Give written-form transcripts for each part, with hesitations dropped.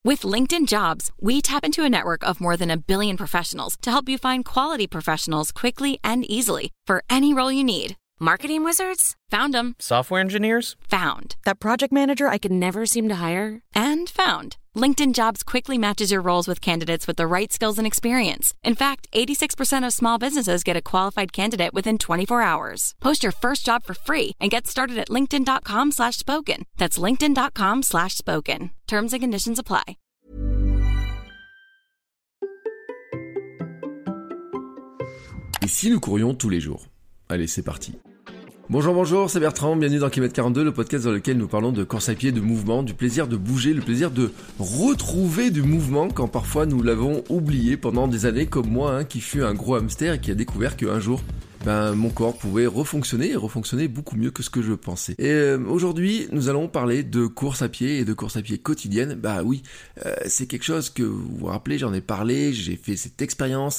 With LinkedIn Jobs, we tap into a network of more than 1 billion professionals to help you find quality professionals quickly and easily for any role you need. Marketing wizards? Found them. Software engineers? Found. That project manager I could never seem to hire? And found. LinkedIn Jobs quickly matches your roles with candidates with the right skills and experience. In fact, 86% of small businesses get a qualified candidate within 24 hours. Post your first job for free and get started at linkedin.com/spoken. That's linkedin.com/spoken. Terms and conditions apply. Et si nous courions tous les jours? Allez, c'est parti. Bonjour, c'est Bertrand, bienvenue dans Kilomètre 42, le podcast dans lequel nous parlons de course à pied, de mouvement, du plaisir de bouger, le plaisir de retrouver du mouvement quand parfois nous l'avons oublié pendant des années, comme moi, qui fut un gros hamster et qui a découvert qu'un jour, mon corps pouvait refonctionner et refonctionner beaucoup mieux que ce que je pensais. Et aujourd'hui, nous allons parler de course à pied et de course à pied quotidienne. C'est quelque chose que vous vous rappelez, j'en ai parlé, j'ai fait cette expérience,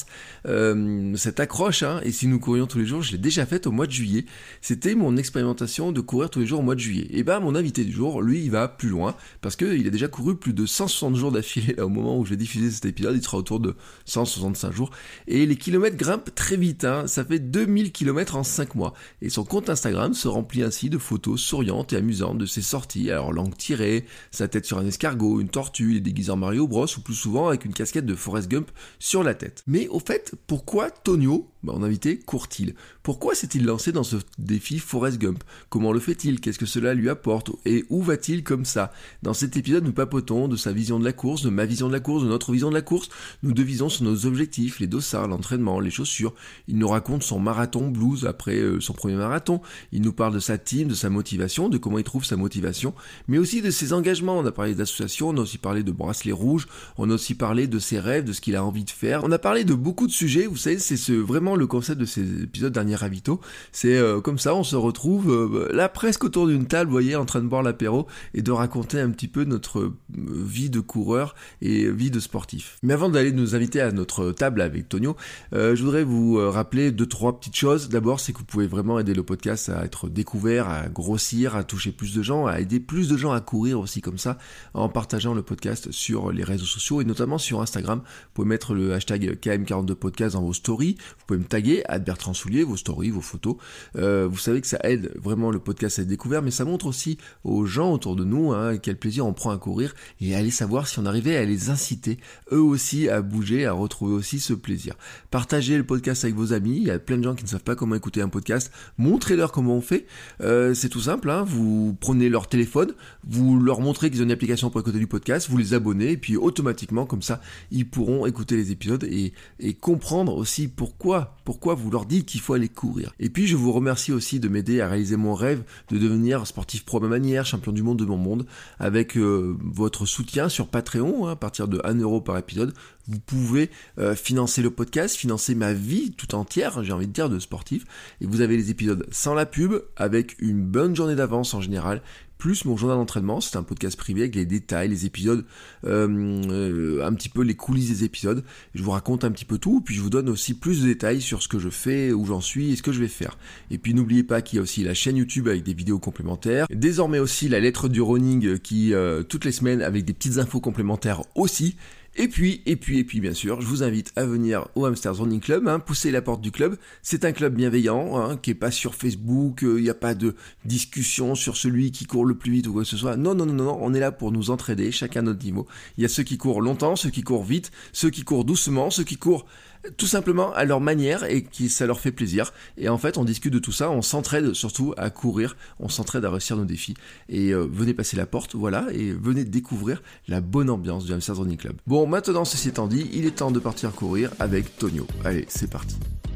cette accroche, et si nous courions tous les jours, je l'ai déjà faite au mois de juillet. C'était mon expérimentation de courir tous les jours au mois de juillet. Et mon invité du jour, lui, il va plus loin, parce qu'il a déjà couru plus de 160 jours d'affilée, là, au moment où je vais diffuser cet épisode, il sera autour de 165 jours. Et les kilomètres grimpent très vite, ça fait 2000 km en 5 mois. Et son compte Instagram se remplit ainsi de photos souriantes et amusantes de ses sorties, alors langue tirée, sa tête sur un escargot, une tortue, il est déguisé en Mario Bros, ou plus souvent avec une casquette de Forrest Gump sur la tête. Mais au fait, pourquoi Tonio, mon invité, court-il? Pourquoi s'est-il lancé dans ce défi Forrest Gump? Comment le fait-il? Qu'est-ce que cela lui apporte? Et où va-t-il comme ça? Dans cet épisode, nous papotons de sa vision de la course, de ma vision de la course, de notre vision de la course. Nous devisons sur nos objectifs, les dossards, l'entraînement, les chaussures. Il nous raconte son marathon blues après son premier marathon. Il nous parle de sa team, de sa motivation, de comment il trouve sa motivation, mais aussi de ses engagements. On a parlé d'associations, on a aussi parlé de bracelets rouges, on a aussi parlé de ses rêves, de ce qu'il a envie de faire. On a parlé de beaucoup de sujets, vous savez, c'est vraiment le concept de ces épisodes derniers ravito. C'est comme ça, on se retrouve là presque autour d'une table, vous voyez, en train de boire l'apéro et de raconter un petit peu notre vie de coureur et vie de sportif. Mais avant d'aller nous inviter à notre table avec Tonio, je voudrais vous rappeler 2-3 petites choses. D'abord, c'est que vous pouvez vraiment aider le podcast à être découvert, à grossir, à toucher plus de gens, à aider plus de gens à courir aussi comme ça, en partageant le podcast sur les réseaux sociaux et notamment sur Instagram. Vous pouvez mettre le hashtag KM42podcast dans vos stories, vous pouvez me taguer @Bertrand Soulier, vos stories, vos photos. Vous savez que ça aide vraiment le podcast à être découvert, mais ça montre aussi aux gens autour de nous quel plaisir on prend à courir et à aller savoir si on arrivait à les inciter eux aussi à bouger, à retrouver aussi ce plaisir. Partagez le podcast avec vos amis, il y a plein de gens qui ne savent pas comment écouter un podcast, montrez-leur comment on fait, c'est tout simple, vous prenez leur téléphone, vous leur montrez qu'ils ont une application pour écouter du podcast, vous les abonnez et puis automatiquement comme ça ils pourront écouter les épisodes et comprendre aussi pourquoi vous leur dites qu'il faut aller courir. Et puis je vous remercie aussi de m'aider à réaliser mon rêve de devenir sportif pro à ma manière, champion du monde de mon monde, avec votre soutien sur Patreon, à partir de 1€ par épisode. Vous pouvez financer le podcast, financer ma vie tout entière, j'ai envie de dire, de sportif. Et vous avez les épisodes sans la pub, avec une bonne journée d'avance en général, plus mon journal d'entraînement. C'est un podcast privé avec les détails, les épisodes, un petit peu les coulisses des épisodes. Je vous raconte un petit peu tout, puis je vous donne aussi plus de détails sur ce que je fais, où j'en suis et ce que je vais faire. Et puis n'oubliez pas qu'il y a aussi la chaîne YouTube avec des vidéos complémentaires. Désormais aussi la lettre du running qui, toutes les semaines, avec des petites infos complémentaires aussi. Et puis, bien sûr, je vous invite à venir au Hamsters Running Club, pousser la porte du club. C'est un club bienveillant, qui est pas sur Facebook, il n'y a pas de discussion sur celui qui court le plus vite ou quoi que ce soit. Non, on est là pour nous entraider, chacun à notre niveau. Il y a ceux qui courent longtemps, ceux qui courent vite, ceux qui courent doucement, ceux qui courent tout simplement à leur manière et qui ça leur fait plaisir. Et en fait, on discute de tout ça, on s'entraide surtout à courir, on s'entraide à réussir nos défis. Et venez passer la porte, voilà, et venez découvrir la bonne ambiance du Hamsters Running Club. Bon, maintenant, ceci étant dit, il est temps de partir courir avec Tonio. Allez, c'est parti.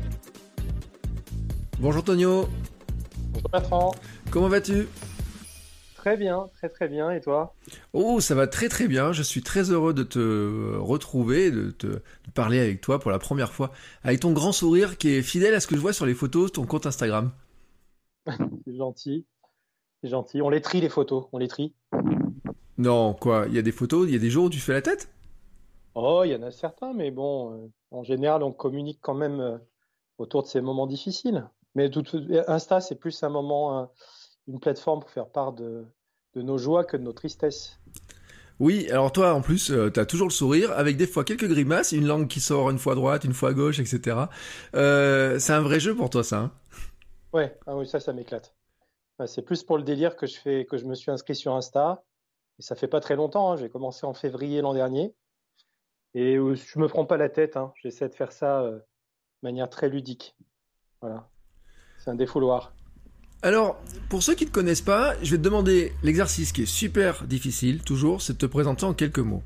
Bonjour Tonio. Bonjour Bertrand. Comment vas-tu ? Très bien, très bien, et toi ? Oh, ça va très bien, je suis très heureux de te retrouver, de parler avec toi pour la première fois, avec ton grand sourire qui est fidèle à ce que je vois sur les photos de ton compte Instagram. C'est gentil, on les trie les photos, on les trie. Non, quoi, il y a des photos, il y a des jours où tu fais la tête ? Oh, il y en a certains, mais bon, en général, on communique quand même autour de ces moments difficiles. Mais Insta, c'est plus un moment, une plateforme pour faire part de nos joies que de nos tristesses. Oui, alors toi, en plus, t'as toujours le sourire, avec des fois quelques grimaces, une langue qui sort une fois à droite, une fois à gauche, etc. C'est un vrai jeu pour toi, ça, hein? Ouais, ah oui, ça m'éclate. Ouais, c'est plus pour le délire que je me suis inscrit sur Insta. Et ça fait pas très longtemps, hein. J'ai commencé en février l'an dernier. Et je me prends pas la tête, hein. J'essaie de faire ça de manière très ludique. Voilà. C'est un défouloir. Alors, pour ceux qui ne te connaissent pas, je vais te demander l'exercice qui est super difficile, toujours, c'est de te présenter en quelques mots.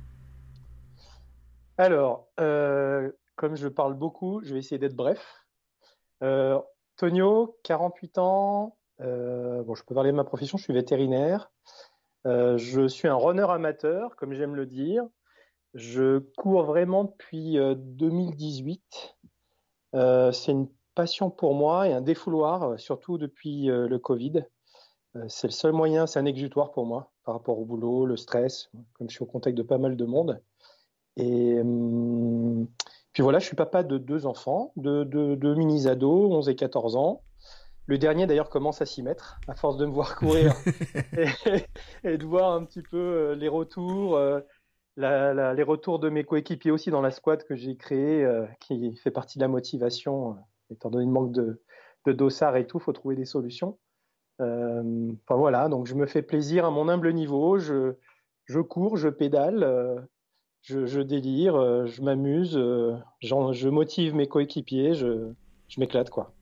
Alors, comme je parle beaucoup, je vais essayer d'être bref. Euh, Tonio, 48 ans. Bon, je peux parler de ma profession, je suis vétérinaire. Je suis un runner amateur, comme j'aime le dire. Je cours vraiment depuis 2018. C'est une passion pour moi et un défouloir, surtout depuis le Covid. C'est le seul moyen, c'est un exutoire pour moi par rapport au boulot, le stress, comme je suis au contact de pas mal de monde. Et puis voilà, je suis papa de 2 enfants, de mini-ados, 11 et 14 ans. Le dernier d'ailleurs commence à s'y mettre, à force de me voir courir et, et de voir un petit peu les retours, les retours de mes coéquipiers aussi dans la squad que j'ai créée, qui fait partie de la motivation, étant donné le manque de dossards et tout, il faut trouver des solutions. Enfin voilà, donc je me fais plaisir à mon humble niveau, je cours, je pédale, je délire, je m'amuse, je motive mes coéquipiers, je m'éclate quoi.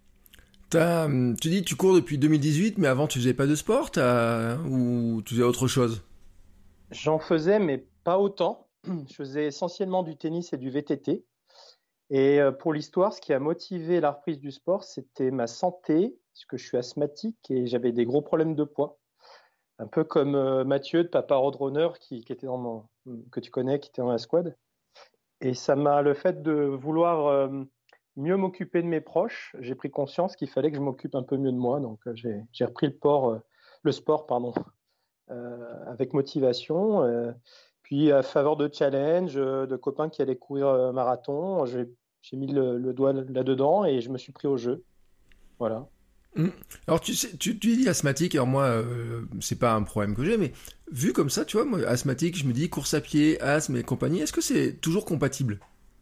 Tu dis tu cours depuis 2018, mais avant tu faisais pas de sport, ou tu faisais autre chose? J'en faisais, mais pas autant. Je faisais essentiellement du tennis et du VTT. Et pour l'histoire, ce qui a motivé la reprise du sport, c'était ma santé, parce que je suis asthmatique et j'avais des gros problèmes de poids. Un peu comme Mathieu de Papa Roadrunner qui était que tu connais, qui était dans la squad. Et ça m'a le fait de vouloir mieux m'occuper de mes proches. J'ai pris conscience qu'il fallait que je m'occupe un peu mieux de moi. Donc j'ai repris le sport, pardon, avec motivation. Puis à faveur de challenge, de copains qui allaient courir un marathon, j'ai mis le doigt là-dedans et je me suis pris au jeu. Voilà. Alors tu sais, tu dis asthmatique, alors moi, c'est pas un problème que j'ai, mais vu comme ça, tu vois, moi, asthmatique, je me dis course à pied, asthme et compagnie, est-ce que c'est toujours compatible?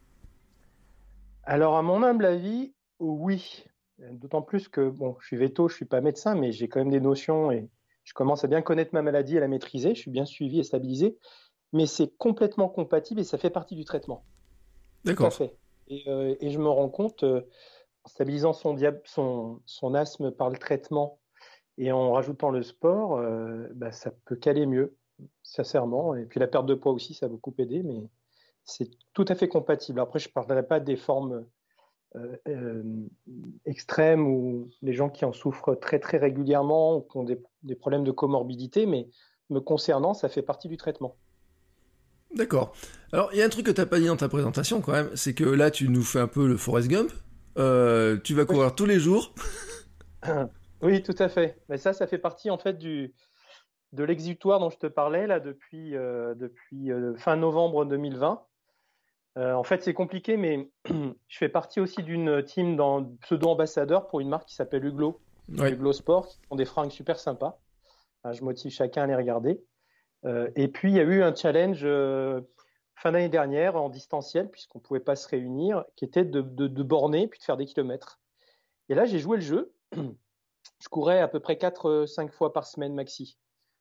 Alors, à mon humble avis, oui. D'autant plus que, bon, je suis véto, je suis pas médecin, mais j'ai quand même des notions et je commence à bien connaître ma maladie et à la maîtriser. Je suis bien suivi et stabilisé, mais c'est complètement compatible et ça fait partie du traitement. Tout à D'accord. fait. Et je me rends compte, en stabilisant son asthme par le traitement et en rajoutant le sport, bah, ça peut caler mieux, sincèrement. Et puis la perte de poids aussi, ça a beaucoup aidé, mais c'est tout à fait compatible. Après, je ne parlerai pas des formes euh, extrêmes ou les gens qui en souffrent très très régulièrement ou qui ont des problèmes de comorbidité, mais me concernant, ça fait partie du traitement. D'accord. Alors, il y a un truc que t'as pas dit dans ta présentation quand même, c'est que là, tu nous fais un peu le Forrest Gump. Tu vas Oui, courir tous les jours. oui, tout à fait. Mais ça fait partie en fait de l'exutoire dont je te parlais là depuis fin novembre 2020. En fait, c'est compliqué, mais je fais partie aussi d'une team dans pseudo-ambassadeur pour une marque qui s'appelle Huglot, Ouais. Huglot Sport, qui font des fringues super sympas. Je motive chacun à les regarder. Et puis, il y a eu un challenge fin d'année dernière en distanciel, puisqu'on ne pouvait pas se réunir, qui était de borner puis de faire des kilomètres. Et là, j'ai joué le jeu. Je courais à peu près 4-5 fois par semaine maxi,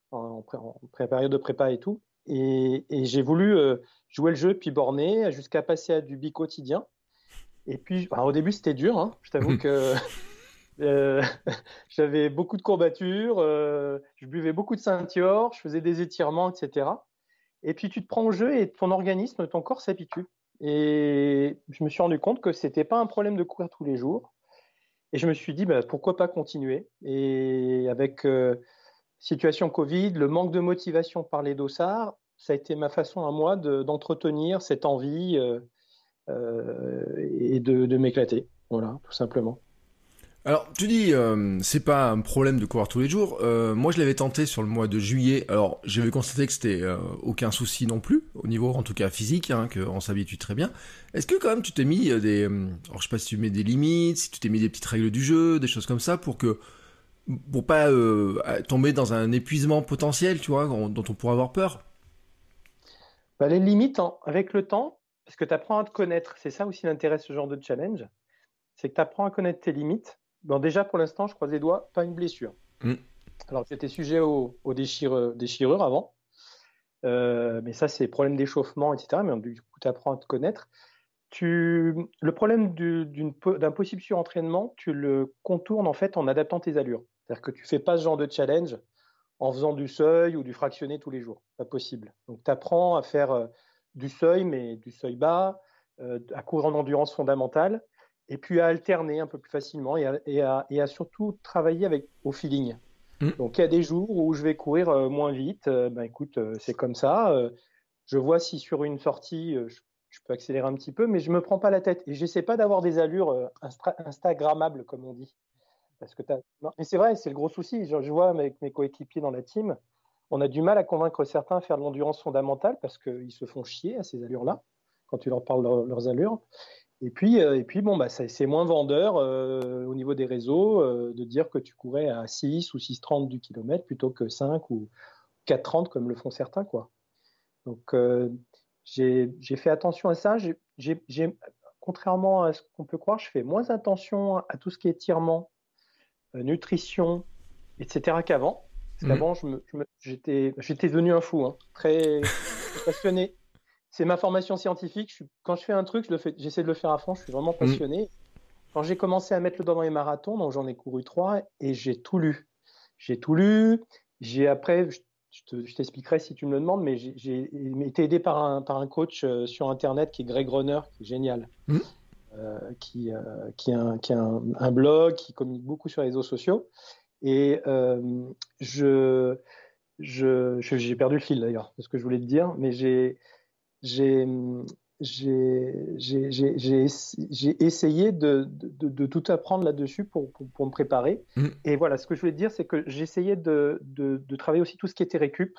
en période de prépa et tout. Et j'ai voulu jouer le jeu, puis borner, jusqu'à passer à du bi-quotidien. Et puis, alors, au début, c'était dur, hein. Je t'avoue que euh, j'avais beaucoup de courbatures, je buvais beaucoup de Saint-Dior, je faisais des étirements, etc. Et puis, tu te prends au jeu et ton organisme, ton corps s'habitue. Et je me suis rendu compte que c'était pas un problème de courir tous les jours. Et je me suis dit, bah, pourquoi pas continuer? Et avec situation Covid, le manque de motivation par les dossards, ça a été ma façon à moi d'entretenir cette envie et de m'éclater. Voilà, tout simplement. Alors, tu dis, c'est pas un problème de courir tous les jours. Moi, je l'avais tenté sur le mois de juillet. Alors, j'avais constaté que c'était aucun souci non plus, au niveau, en tout cas, physique, hein, qu'on s'habitue très bien. Est-ce que quand même tu t'es mis alors, je sais pas si tu mets des limites, si tu t'es mis des petites règles du jeu, des choses comme ça, pour pas tomber dans un épuisement potentiel, tu vois, dont on pourrait avoir peur. Les limites, avec le temps, parce que tu apprends à te connaître, c'est ça aussi l'intérêt de ce genre de challenge, c'est que tu apprends à connaître tes limites. Bon, déjà, pour l'instant, je croise les doigts, pas une blessure. Alors, j'étais sujet aux déchirures avant, mais ça, c'est problème d'échauffement, etc. Mais du coup, tu apprends à te connaître. Le problème d'un possible surentraînement, tu le contournes en fait en adaptant tes allures. C'est-à-dire que tu fais pas ce genre de challenge en faisant du seuil ou du fractionné tous les jours. Pas possible. Donc, tu apprends à faire du seuil, mais du seuil bas, à courir en endurance fondamentale, et puis à alterner un peu plus facilement et à surtout travailler au feeling. Donc, il y a des jours où je vais courir moins vite. Écoute, c'est comme ça. Je vois si sur une sortie, je peux accélérer un petit peu, mais je me prends pas la tête. Et j'essaie pas d'avoir des allures instagrammables, comme on dit. Parce que non, mais c'est vrai, c'est le gros souci. Je vois avec mes coéquipiers dans la team, on a du mal à convaincre certains à faire de l'endurance fondamentale parce qu'ils se font chier à ces allures-là, quand tu leur parles de leurs allures. Et puis c'est moins vendeur au niveau des réseaux de dire que tu courais à 6 ou 6,30 du kilomètre plutôt que 5 ou 4,30 comme le font certains, quoi. Donc, j'ai fait attention à ça. Contrairement à ce qu'on peut croire, je fais moins attention à tout ce qui est étirement, nutrition, etc. qu'avant. Parce qu'avant, j'étais devenu un fou, très passionné. C'est ma formation scientifique. Quand je fais un truc, j'essaie de le faire à fond. Je suis vraiment passionné. Quand j'ai commencé à mettre le doigt dans les marathons, donc j'en ai couru 3 et j'ai tout lu. Après, je t'expliquerai si tu me le demandes, mais j'ai été aidé par un coach sur Internet qui est Greg Runner, qui est génial, qui a un blog, qui communique beaucoup sur les réseaux sociaux. Et j'ai perdu le fil d'ailleurs, de ce que je voulais te dire, mais j'ai essayé de tout apprendre là-dessus pour me préparer. Et voilà, ce que je voulais te dire, c'est que j'essayais de travailler aussi tout ce qui était récup,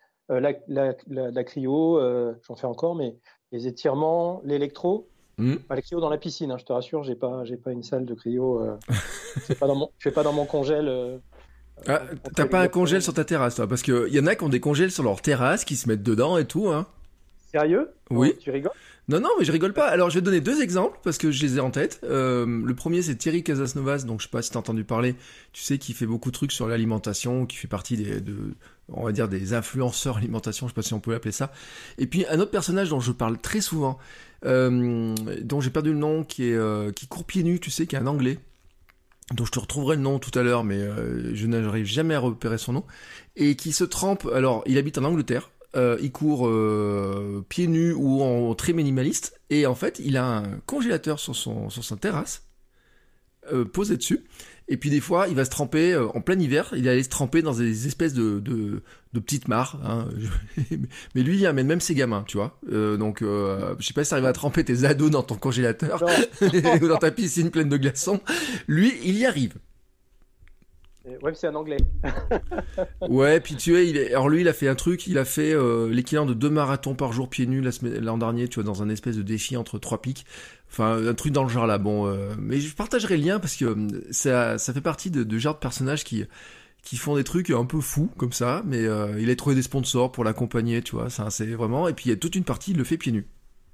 la cryo, j'en fais encore, mais les étirements, l'électro. La cryo dans la piscine, je te rassure, j'ai pas une salle de cryo. Je fais pas dans mon congèle. T'as pas un congèle sur ta terrasse, toi? Parce qu'il y en a qui ont des congèles sur leur terrasse, qui se mettent dedans et tout, hein. Sérieux? Oui. Tu rigoles? Non, mais je rigole pas. Alors, je vais te donner 2 exemples, parce que je les ai en tête. Le premier, c'est Thierry Casasnovas, donc je sais pas si t'as entendu parler. Tu sais, qui fait beaucoup de trucs sur l'alimentation, qui fait partie on va dire, des influenceurs alimentation, je sais pas si on peut l'appeler ça. Et puis, un autre personnage dont je parle très souvent, dont j'ai perdu le nom, qui court pieds nus, tu sais, qui est un Anglais. Donc je te retrouverai le nom tout à l'heure, mais je n'arrive jamais à repérer son nom. Et qui se trempe, alors, il habite en Angleterre. Il court pieds nus ou en très minimaliste, et en fait il a un congélateur sur sa terrasse posé dessus, et puis des fois il va se tremper en plein hiver, il allait se tremper dans des espèces de petites mares, hein. Mais lui il amène même ses gamins, tu vois, donc je sais pas si t'arrives à tremper tes ados dans ton congélateur ou dans ta piscine pleine de glaçons. Lui il y arrive. Ouais, mais c'est un Anglais. Ouais, puis tu sais, alors lui, il a fait un truc, il a fait l'équivalent de 2 marathons par jour pieds nus l'an dernier, tu vois, dans un espèce de défi entre 3 pics. Enfin, un truc dans le genre là, bon. Mais je partagerai le lien parce que ça fait partie de genre de personnages qui font des trucs un peu fous, comme ça, mais il a trouvé des sponsors pour l'accompagner, tu vois, ça, c'est vraiment... Et puis il y a toute une partie, il le fait pieds nus.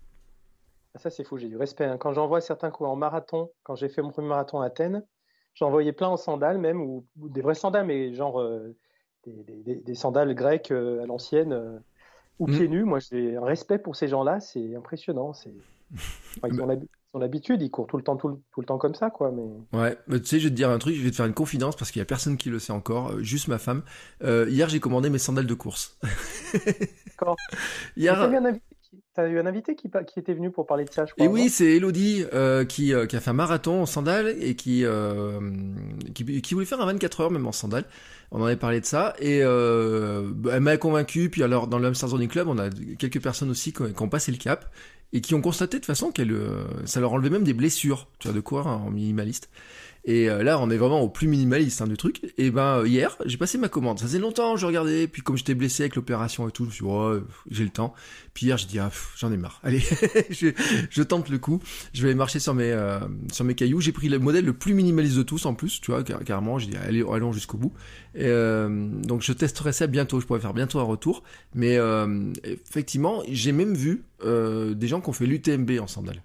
Ça, c'est fou, j'ai du respect. Quand j'en vois certains courir en marathon, quand j'ai fait mon premier marathon à Athènes, j'en voyais plein en sandales même, ou des vrais sandales, mais genre des sandales grecques à l'ancienne, ou pieds nus. Moi, j'ai un respect pour ces gens-là, c'est impressionnant. Ils ont l'habitude, ils courent tout le temps comme ça, quoi. Mais... Ouais, mais tu sais, je vais te dire un truc, je vais te faire une confidence parce qu'il y a personne qui le sait encore, juste ma femme. Hier, j'ai commandé mes sandales de course. D'accord. Hier... T'as eu un invité qui était venu pour parler de ça, je crois. Et oui, c'est Elodie qui a fait un marathon en sandales et qui voulait faire un 24 heures même en sandales. On en avait parlé de ça et elle m'a convaincu. Puis alors dans le Hamsters Running Club, on a quelques personnes aussi qui ont passé le cap et qui ont constaté de toute façon ça leur enlevait même des blessures, tu vois, de courir en minimaliste. Et là, on est vraiment au plus minimaliste du truc. Et ben hier, j'ai passé ma commande. Ça faisait longtemps, je regardais. Puis comme j'étais blessé avec l'opération et tout, je me suis dit, oh, j'ai le temps. Puis hier, j'ai dit, j'en ai marre. Allez, je tente le coup. Je vais aller marcher sur mes cailloux. J'ai pris le modèle le plus minimaliste de tous en plus, tu vois, carrément. J'ai dit, allons jusqu'au bout. Et donc je testerai ça bientôt. Je pourrais faire bientôt un retour. Mais effectivement, j'ai même vu des gens qui ont fait l'UTMB en sandales.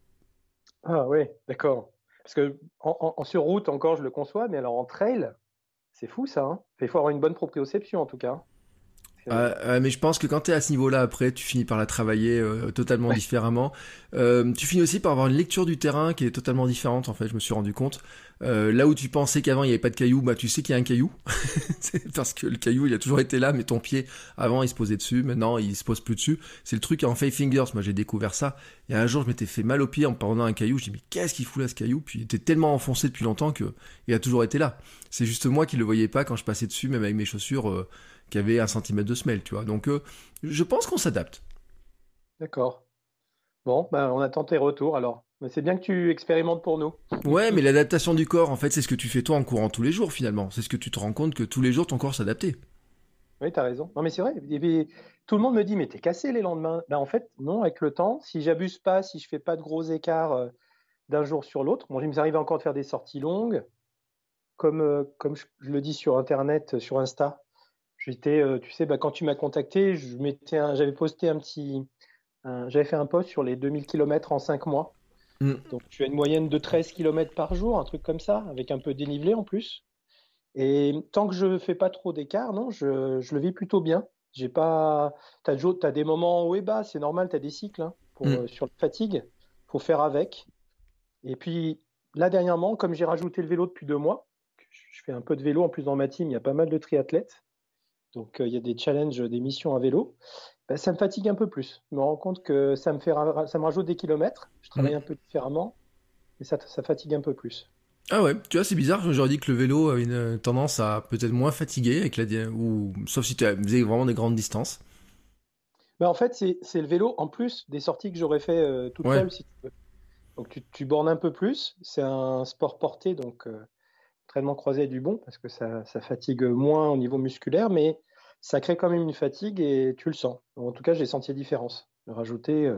Ah oui, d'accord. Parce que sur route encore, je le conçois, mais alors en trail, c'est fou ça. Hein. Il faut avoir une bonne proprioception en tout cas. Mais je pense que quand t'es à ce niveau-là, après, tu finis par la travailler totalement différemment. Tu finis aussi par avoir une lecture du terrain qui est totalement différente, en fait, je me suis rendu compte. Là où tu pensais qu'avant il n'y avait pas de caillou, bah tu sais qu'il y a un caillou. C'est parce que le caillou, il a toujours été là, mais ton pied, avant, il se posait dessus, maintenant, il se pose plus dessus. C'est le truc en Five Fingers, moi j'ai découvert ça. Et un jour, je m'étais fait mal au pied en prenant un caillou, je dis mais qu'est-ce qu'il fout là ce caillou? Puis il était tellement enfoncé depuis longtemps que il a toujours été là. C'est juste moi qui le voyais pas quand je passais dessus, même avec mes chaussures qui avaient 1 centimètre de semelle, tu vois. Donc je pense qu'on s'adapte. D'accord. Bon, on attend tes retours alors. Mais c'est bien que tu expérimentes pour nous. Ouais, mais l'adaptation du corps, en fait, c'est ce que tu fais toi en courant tous les jours, finalement. C'est ce que tu te rends compte que tous les jours, ton corps s'adapte. Oui, tu as raison. Non, mais c'est vrai. Et puis, tout le monde me dit, mais t'es cassé les lendemains. En fait, non, avec le temps, si j'abuse pas, si je fais pas de gros écarts d'un jour sur l'autre, bon, il me arrive encore de faire des sorties longues, comme je le dis sur Internet, sur Insta. J'étais, tu sais, quand tu m'as contacté, j'avais posté j'avais fait un post sur les 2000 km en 5 mois. Mm. Donc, tu as une moyenne de 13 km par jour, un truc comme ça, avec un peu dénivelé en plus. Et tant que je ne fais pas trop d'écart, non, je le vis plutôt bien. J'ai pas, t'as des moments hauts et bas, c'est normal, tu as des cycles hein, sur la fatigue, faut faire avec. Et puis là, dernièrement, comme j'ai rajouté le vélo depuis 2 mois, je fais un peu de vélo en plus dans ma team, il y a pas mal de triathlètes. Donc il y a des challenges, des missions à vélo. Ça me fatigue un peu plus. Je me rends compte que ça me rajoute des kilomètres. Je travaille un peu différemment, mais ça fatigue un peu plus. Ah ouais, tu vois, c'est bizarre. J'aurais dit que le vélo a une tendance à peut-être moins fatiguer, sauf si tu faisais vraiment des grandes distances. En fait, c'est le vélo en plus des sorties que j'aurais fait toute seule, si tu veux. Donc tu bornes un peu plus. C'est un sport porté, donc entraînement croisé est du bon parce que ça fatigue moins au niveau musculaire, mais ça crée quand même une fatigue et tu le sens. En tout cas, j'ai senti la différence. Rajouter,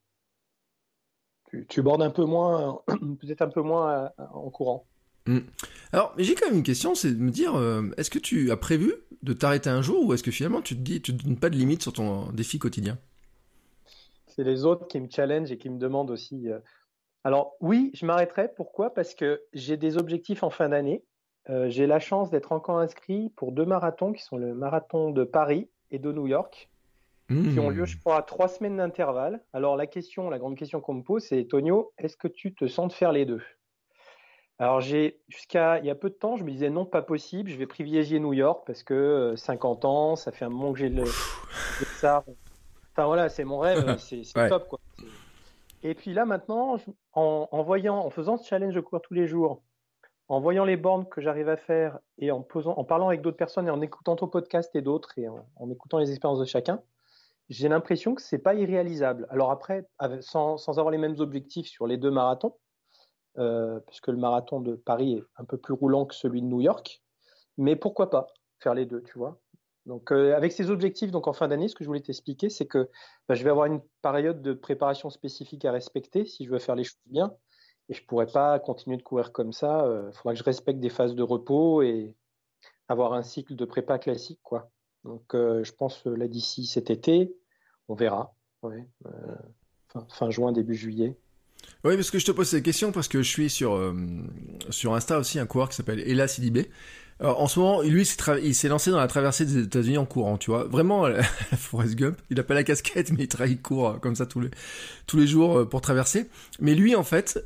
tu bornes un peu moins, peut-être un peu moins en courant. Alors, j'ai quand même une question, c'est de me dire, est-ce que tu as prévu de t'arrêter un jour ou est-ce que finalement tu te donnes pas de limite sur ton défi quotidien? C'est les autres qui me challengent et qui me demandent aussi. Alors oui, je m'arrêterai. Pourquoi? Parce que j'ai des objectifs en fin d'année. J'ai la chance d'être encore inscrit pour 2 marathons qui sont le marathon de Paris et de New York, qui ont lieu, je crois, à 3 semaines d'intervalle. Alors la grande question qu'on me pose, c'est Tonio, est-ce que tu te sens de faire les deux? Alors jusqu'à il y a peu de temps, je me disais non, pas possible, je vais privilégier New York parce que 50 ans, ça fait un moment que j'ai ça. Enfin voilà, c'est mon rêve, c'est Ouais. top quoi. Et puis là maintenant, en faisant ce challenge de courir tous les jours, en voyant les bornes que j'arrive à faire et en parlant avec d'autres personnes et en écoutant ton podcast et d'autres et en écoutant les expériences de chacun, j'ai l'impression que c'est pas irréalisable. Alors après, sans avoir les mêmes objectifs sur les 2 marathons, puisque le marathon de Paris est un peu plus roulant que celui de New York, mais pourquoi pas faire les deux, tu vois. Donc avec ces objectifs, donc en fin d'année, ce que je voulais t'expliquer, c'est que je vais avoir une période de préparation spécifique à respecter si je veux faire les choses bien. Et je ne pourrais pas continuer de courir comme ça. Il faudra que je respecte des phases de repos et avoir un cycle de prépa classique, quoi. Donc, je pense là d'ici cet été, on verra. Ouais. Fin juin, début juillet. Oui, parce que je te pose cette question parce que je suis sur Insta aussi un coureur qui s'appelle Ella Sidibé. Alors, en ce moment, lui, il s'est lancé dans la traversée des États-Unis en courant, tu vois. Vraiment, la Forrest Gump. Il a pas la casquette, mais il court comme ça tous les jours pour traverser. Mais lui, en fait,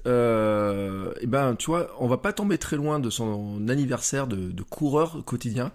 tu vois, on va pas tomber très loin de son anniversaire de coureur quotidien.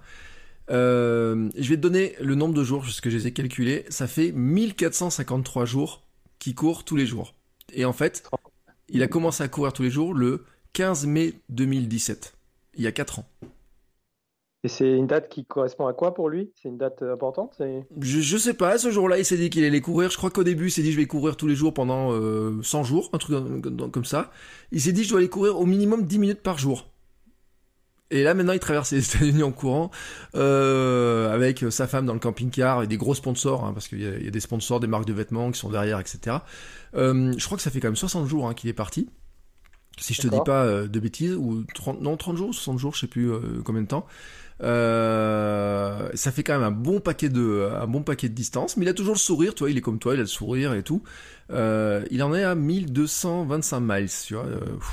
Je vais te donner le nombre de jours, parce que je les ai calculés. Ça fait 1453 jours qu'il court tous les jours. Et en fait, il a commencé à courir tous les jours le 15 mai 2017. Il y a 4 ans. Et c'est une date qui correspond à quoi pour lui? C'est une date importante? Je sais pas, ce jour-là, il s'est dit qu'il allait courir. Je crois qu'au début, il s'est dit je vais courir tous les jours pendant 100 jours, un truc comme ça. Il s'est dit je dois aller courir au minimum 10 minutes par jour. Et là maintenant il traverse les États-Unis en courant avec sa femme dans le camping-car et des gros sponsors hein, parce qu'il y a des sponsors, des marques de vêtements qui sont derrière, etc. Je crois que ça fait quand même 60 jours hein, qu'il est parti. Si je te dis D'accord. pas de bêtises, ou 30, non 30 jours, 60 jours, je sais plus combien de temps. Ça fait quand même un bon paquet de distance, mais il a toujours le sourire, tu vois, il est comme toi, il a le sourire et tout. Il en est à 1225 miles, tu vois.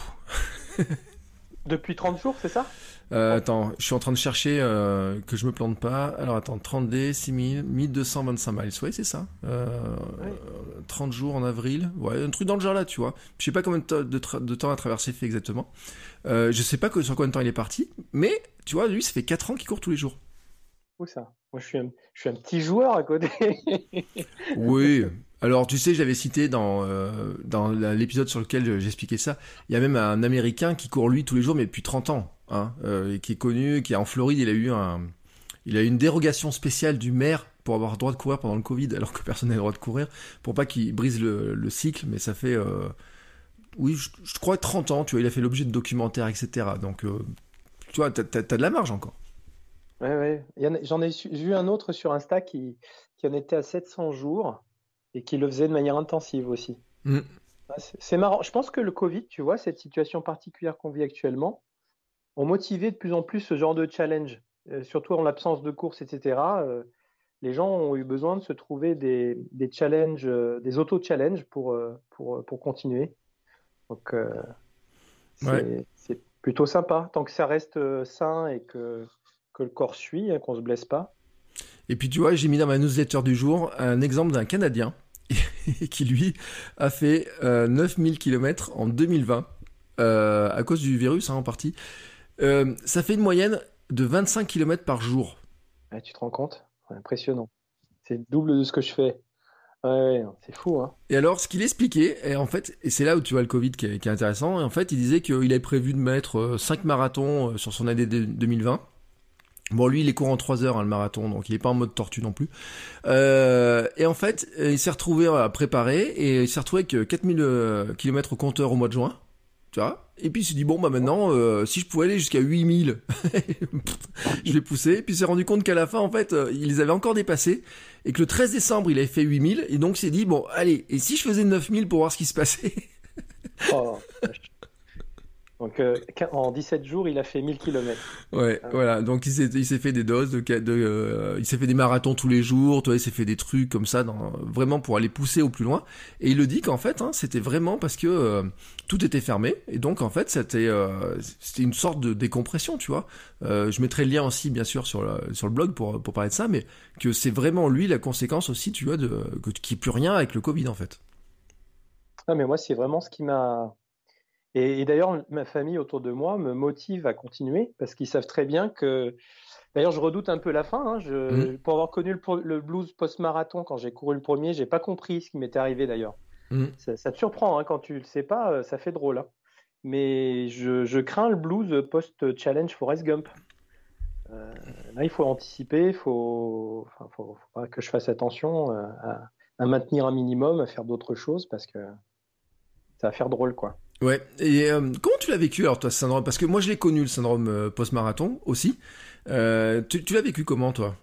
Depuis 30 jours, c'est ça? Attends, je suis en train de chercher que je me plante pas. Alors attends, 30D, 6000, 1225 miles. Ouais, c'est ça. Oui. 30 jours en avril. Ouais, un truc dans le genre là, tu vois. Je sais pas combien de temps la traversée fait exactement. Je sais pas sur combien de temps il est parti. Mais, tu vois, lui, ça fait 4 ans qu'il court tous les jours. Où ça? Moi, je suis un petit joueur à côté. Oui. Alors, tu sais, j'avais cité dans l'épisode sur lequel j'expliquais ça, il y a même un Américain qui court lui tous les jours, mais depuis 30 ans, hein, et qui est connu, qui est en Floride, il a eu une dérogation spéciale du maire pour avoir le droit de courir pendant le Covid, alors que personne n'a le droit de courir, pour pas qu'il brise le cycle, mais ça fait, oui, je crois 30 ans, tu vois, il a fait l'objet de documentaires, etc. Donc, tu vois, t'as de la marge encore. Ouais, ouais. J'en ai vu un autre sur Insta qui en était à 700 jours et qui le faisait de manière intensive aussi. Mm. Ah, c'est marrant. Je pense que le Covid, tu vois, cette situation particulière qu'on vit actuellement, ont motivé de plus en plus ce genre de challenge. Surtout en l'absence de courses, etc. Les gens ont eu besoin de se trouver des challenges, des auto-challenges pour continuer. Donc, Ouais. c'est plutôt sympa. Tant que ça reste sain et que le corps suit, hein, qu'on se blesse pas. Et puis tu vois, j'ai mis dans ma newsletter du jour un exemple d'un Canadien qui lui a fait 9000 km en 2020 à cause du virus hein, en partie. Ça fait une moyenne de 25 km par jour. Ouais, tu te rends compte? Ouais, impressionnant. C'est le double de ce que je fais. Ouais, ouais, c'est fou, hein. Et alors, ce qu'il expliquait, et en fait, et c'est là où tu vois le Covid qui est intéressant, et en fait, il disait qu'il avait prévu de mettre 5 marathons sur son année 2020. Bon, lui, il est court en 3 heures, hein, le marathon, donc il est pas en mode tortue non plus. Et en fait, il s'est retrouvé à préparer, et il s'est retrouvé avec 4000 km au compteur au mois de juin, tu vois. Et puis il s'est dit, bon, bah maintenant, si je pouvais aller jusqu'à 8000, je l'ai poussé. Et puis il s'est rendu compte qu'à la fin, en fait, il les avait encore dépassés, et que le 13 décembre, il avait fait 8000, et donc il s'est dit, bon, allez, et si je faisais 9000 pour voir ce qui se passait. Oh, vache. Donc, en 17 jours, il a fait 1000 kilomètres. Ouais, Ah, voilà. Donc il s'est fait des doses il s'est fait des marathons tous les jours, tu vois, il s'est fait des trucs comme ça, vraiment pour aller pousser au plus loin. Et il le dit qu'en fait, hein, c'était vraiment parce que tout était fermé, et donc en fait, c'était une sorte de décompression, tu vois. Je mettrai le lien aussi, bien sûr, sur le blog pour parler de ça, mais que c'est vraiment lui la conséquence aussi, tu vois, qu'il n'y ait plus rien avec le Covid, en fait. non, mais moi, c'est vraiment ce qui m'a. Et d'ailleurs, ma famille autour de moi me motive à continuer parce qu'ils savent très bien que. D'ailleurs, je redoute un peu la fin, hein. Mmh, Pour avoir connu le blues post-marathon quand j'ai couru le premier, j'ai pas compris ce qui m'était arrivé d'ailleurs. mmh. Ça te surprend hein, quand tu le sais pas, ça fait drôle, hein. Mais je crains le blues post-challenge Forrest Gump. Euh, Là, il faut anticiper, enfin, faut pas que je fasse attention à maintenir un minimum, à faire d'autres choses parce que ça va faire drôle, quoi. Ouais. Et comment tu l'as vécu alors toi ce syndrome? Parce que moi je l'ai connu le syndrome post-marathon aussi. Tu l'as vécu comment toi?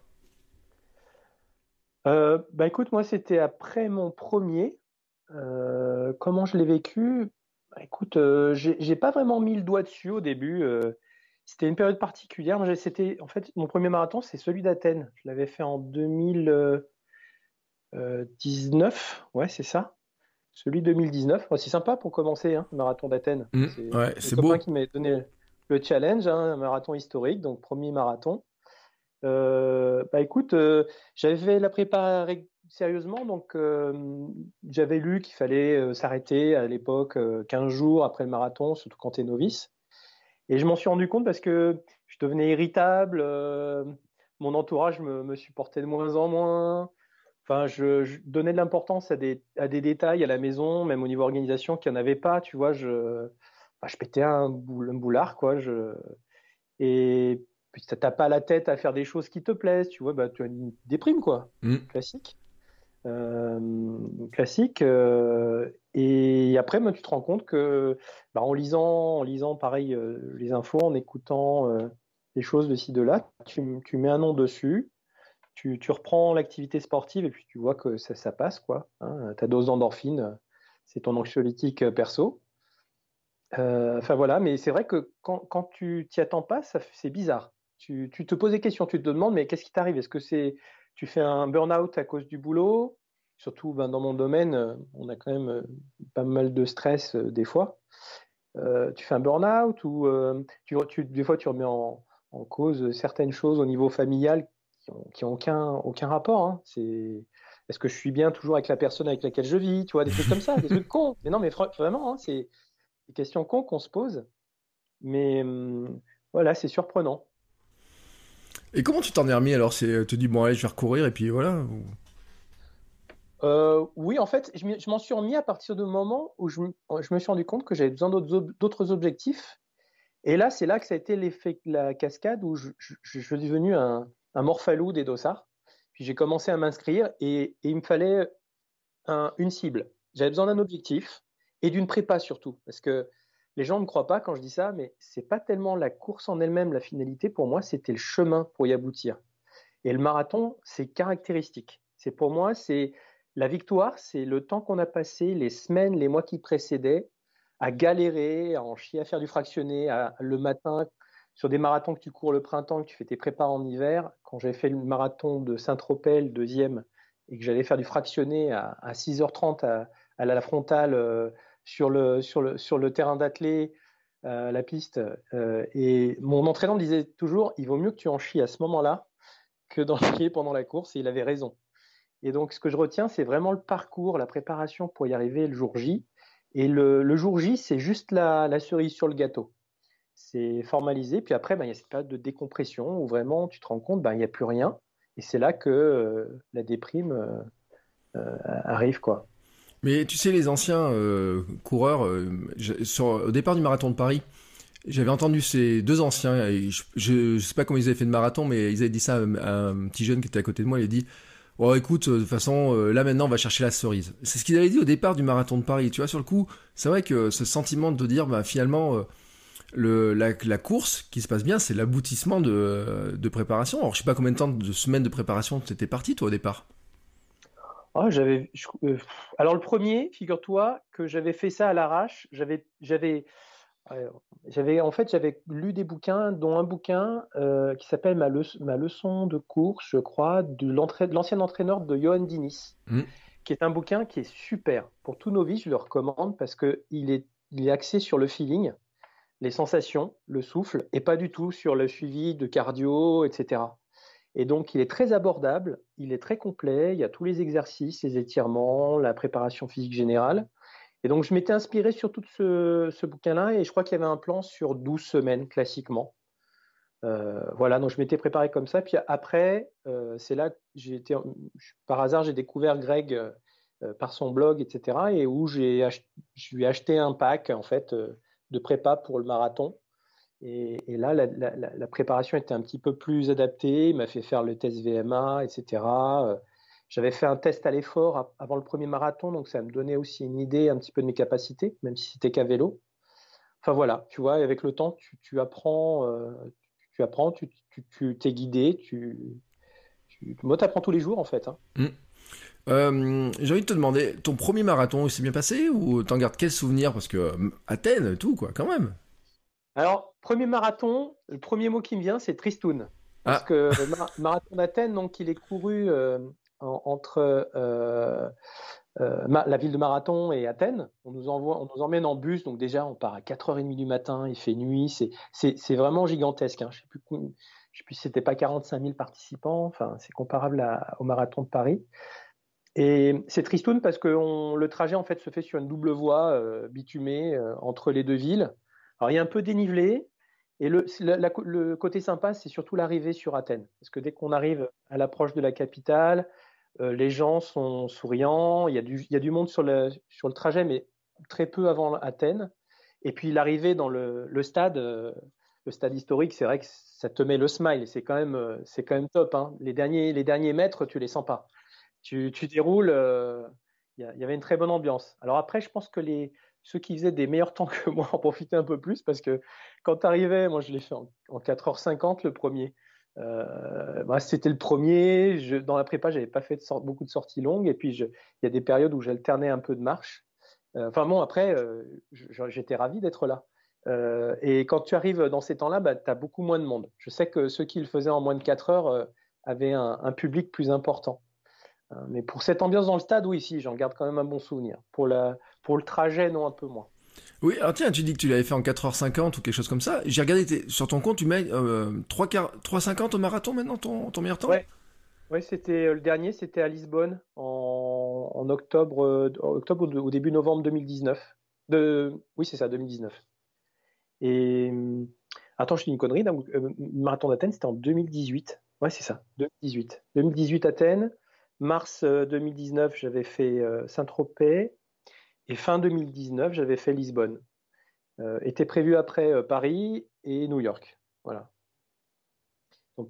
Bah écoute, moi c'était après mon premier. Comment je l'ai vécu? Bah, écoute, j'ai pas vraiment mis le doigt dessus au début. C'était une période particulière. C'était en fait mon premier marathon, c'est celui d'Athènes. Je l'avais fait en 2019. Ouais, c'est ça. Celui 2019. Oh, c'est sympa pour commencer, hein, le marathon d'Athènes. C'est Ouais, mes c'est copains beau. qui m'avaient donné le challenge, hein, un marathon historique, donc premier marathon. Bah écoute, j'avais la préparé sérieusement, donc j'avais lu qu'il fallait s'arrêter à l'époque 15 jours après le marathon, surtout quand tu es novice. Et je m'en suis rendu compte parce que je devenais irritable, mon entourage me supportait de moins en moins. Enfin, je donnais de l'importance à des détails à la maison, même au niveau organisation, qu'il n'y en avait pas. Tu vois, enfin, je pétais un boulard, quoi. Et Puis tu n'as pas la tête à faire des choses qui te plaisent, tu vois, bah, tu as une déprime, quoi. Classique. Classique. Et après, bah, tu te rends compte que bah, en lisant pareil, les infos, en écoutant des choses de ci, de là, tu mets un nom dessus, tu reprends l'activité sportive et puis tu vois que ça passe, quoi. Hein. Ta dose d'endorphine, c'est ton anxiolytique perso. Enfin voilà, mais c'est vrai que quand tu t'y attends pas, c'est bizarre. Tu te poses des questions, tu te demandes, mais qu'est-ce qui t'arrive? Est-ce que tu fais un burn-out à cause du boulot? Surtout ben, dans mon domaine, on a quand même pas mal de stress des fois. Tu fais un burn-out ou des fois tu remets en cause certaines choses au niveau familial qui ont aucun rapport. Hein. Est-ce que je suis bien toujours avec la personne avec laquelle je vis? Tu vois, des trucs comme ça, des trucs cons. Mais non, mais vraiment, hein, c'est des questions cons qu'on se pose. Mais voilà, c'est surprenant. Et comment tu t'en es remis alors? Tu te dis, bon, allez, je vais recourir et puis voilà. Oui, en fait, je m'en suis remis à partir du moment où je me suis rendu compte que j'avais besoin d'autres objectifs. Et là, c'est là que ça a été l'effet de la cascade où je suis devenu un morphalou des dossards. Puis j'ai commencé à m'inscrire et il me fallait une cible. J'avais besoin d'un objectif et d'une prépa surtout. Parce que les gens ne croient pas quand je dis ça, mais c'est pas tellement la course en elle-même la finalité. Pour moi, c'était le chemin pour y aboutir. Et le marathon, c'est caractéristique. C'est pour moi, c'est la victoire, c'est le temps qu'on a passé, les semaines, les mois qui précédaient, à galérer, à en chier, à faire du fractionné, le matin, sur des marathons que tu cours le printemps, que tu fais tes prépas en hiver. Quand j'avais fait le marathon de Saint-Tropez, le deuxième, et que j'allais faire du fractionné à 6h30 à la frontale sur le terrain d'athlée, la piste. Et mon entraîneur me disait toujours, il vaut mieux que tu en chies à ce moment-là que d'en chier pendant la course, et il avait raison. Et donc, ce que je retiens, c'est vraiment le parcours, la préparation pour y arriver le jour J. Et le jour J, c'est juste la cerise sur le gâteau. C'est formalisé. Puis après, ben, il y a cette période de décompression où vraiment tu te rends compte, ben, il n'y a plus rien. Et c'est là que la déprime arrive, quoi. Mais tu sais, les anciens coureurs, au départ du marathon de Paris, j'avais entendu ces deux anciens, et je sais pas comment ils avaient fait de marathon, mais ils avaient dit ça à un petit jeune qui était à côté de moi, il a dit, oh écoute, de toute façon, là maintenant on va chercher la cerise. C'est ce qu'ils avaient dit au départ du marathon de Paris, tu vois, sur le coup, c'est vrai que ce sentiment de dire, bah finalement, la course qui se passe bien, c'est l'aboutissement de préparation. Alors je sais pas combien de temps, de semaines de préparation t'étais parti toi au départ. Oh, alors le premier, figure-toi que j'avais fait ça à l'arrache. En fait, j'avais lu des bouquins, dont un bouquin qui s'appelle Ma leçon de course, je crois, de l'ancien entraîneur de Johan Diniz, Mm. qui est un bouquin qui est super. Pour tous novices, je le recommande parce qu'il est axé sur le feeling, les sensations, le souffle, et pas du tout sur le suivi de cardio, etc. Et donc, il est très abordable, il est très complet, il y a tous les exercices, les étirements, la préparation physique générale. Et donc, je m'étais inspiré surtout de ce bouquin-là et je crois qu'il y avait un plan sur 12 semaines, classiquement. Voilà, donc je m'étais préparé comme ça. Puis après, c'est là que par hasard, j'ai découvert Greg par son blog, etc. Et où je lui ai acheté un pack, en fait, de prépa pour le marathon. Et là, la préparation était un petit peu plus adaptée. Il m'a fait faire le test VMA, etc. J'avais fait un test à l'effort avant le premier marathon, donc ça me donnait aussi une idée un petit peu de mes capacités, même si c'était qu'à vélo. Enfin voilà, tu vois, avec le temps, tu apprends, tu t'es guidé, moi, tu apprends tous les jours en fait. Hein. Mm. J'ai envie de te demander, ton premier marathon, il s'est bien passé ou t'en gardes quel souvenir? Parce que Athènes, tout quoi, quand même. Alors, premier marathon, le premier mot qui me vient, c'est Tristoun. Parce Ah, que le marathon d'Athènes, donc, il est couru entre la ville de Marathon et Athènes. On nous emmène en bus, donc déjà, on part à 4h30 du matin, il fait nuit, c'est vraiment gigantesque. Hein. Je sais plus si c'était pas 45 000 participants, enfin, c'est comparable au marathon de Paris. Et c'est tristoun parce que le trajet en fait se fait sur une double voie bitumée entre les deux villes. Alors il y a un peu dénivelé et le côté sympa c'est surtout l'arrivée sur Athènes parce que dès qu'on arrive à l'approche de la capitale, les gens sont souriants, il y a du monde sur le trajet mais très peu avant Athènes. Et puis l'arrivée dans le stade, le stade historique, c'est vrai que ça te met le smile. C'est quand même top. Hein. Les derniers mètres, tu les sens pas. Tu déroules. Il y avait une très bonne ambiance. Alors après, je pense que ceux qui faisaient des meilleurs temps que moi en profitaient un peu plus parce que quand tu arrivais, moi je l'ai fait en 4h50 le premier. C'était le premier. Dans la prépa, j'avais pas fait beaucoup de sorties longues. Et puis, il y a des périodes où j'alternais un peu de marche. Après, j'étais ravi d'être là. Et quand tu arrives dans ces temps-là, tu as beaucoup moins de monde. Je sais que ceux qui le faisaient en moins de 4 heures avaient un public plus important. Mais pour cette ambiance dans le stade, oui, si, j'en garde quand même un bon souvenir. Pour le trajet, non, un peu moins. Oui, alors tiens, tu dis que tu l'avais fait en 4h50 ou quelque chose comme ça. J'ai regardé sur ton compte, tu mets 3h50 au marathon maintenant, ton meilleur temps? Ouais, c'était le dernier, c'était à Lisbonne en octobre, au début novembre 2019. Oui, c'est ça, 2019. Et attends, je dis une connerie. Donc, le marathon d'Athènes, c'était en 2018. Ouais, c'est ça, 2018. 2018 Athènes. Mars 2019, j'avais fait Saint-Tropez. Et fin 2019, j'avais fait Lisbonne. Était prévu après Paris et New York. Voilà. Donc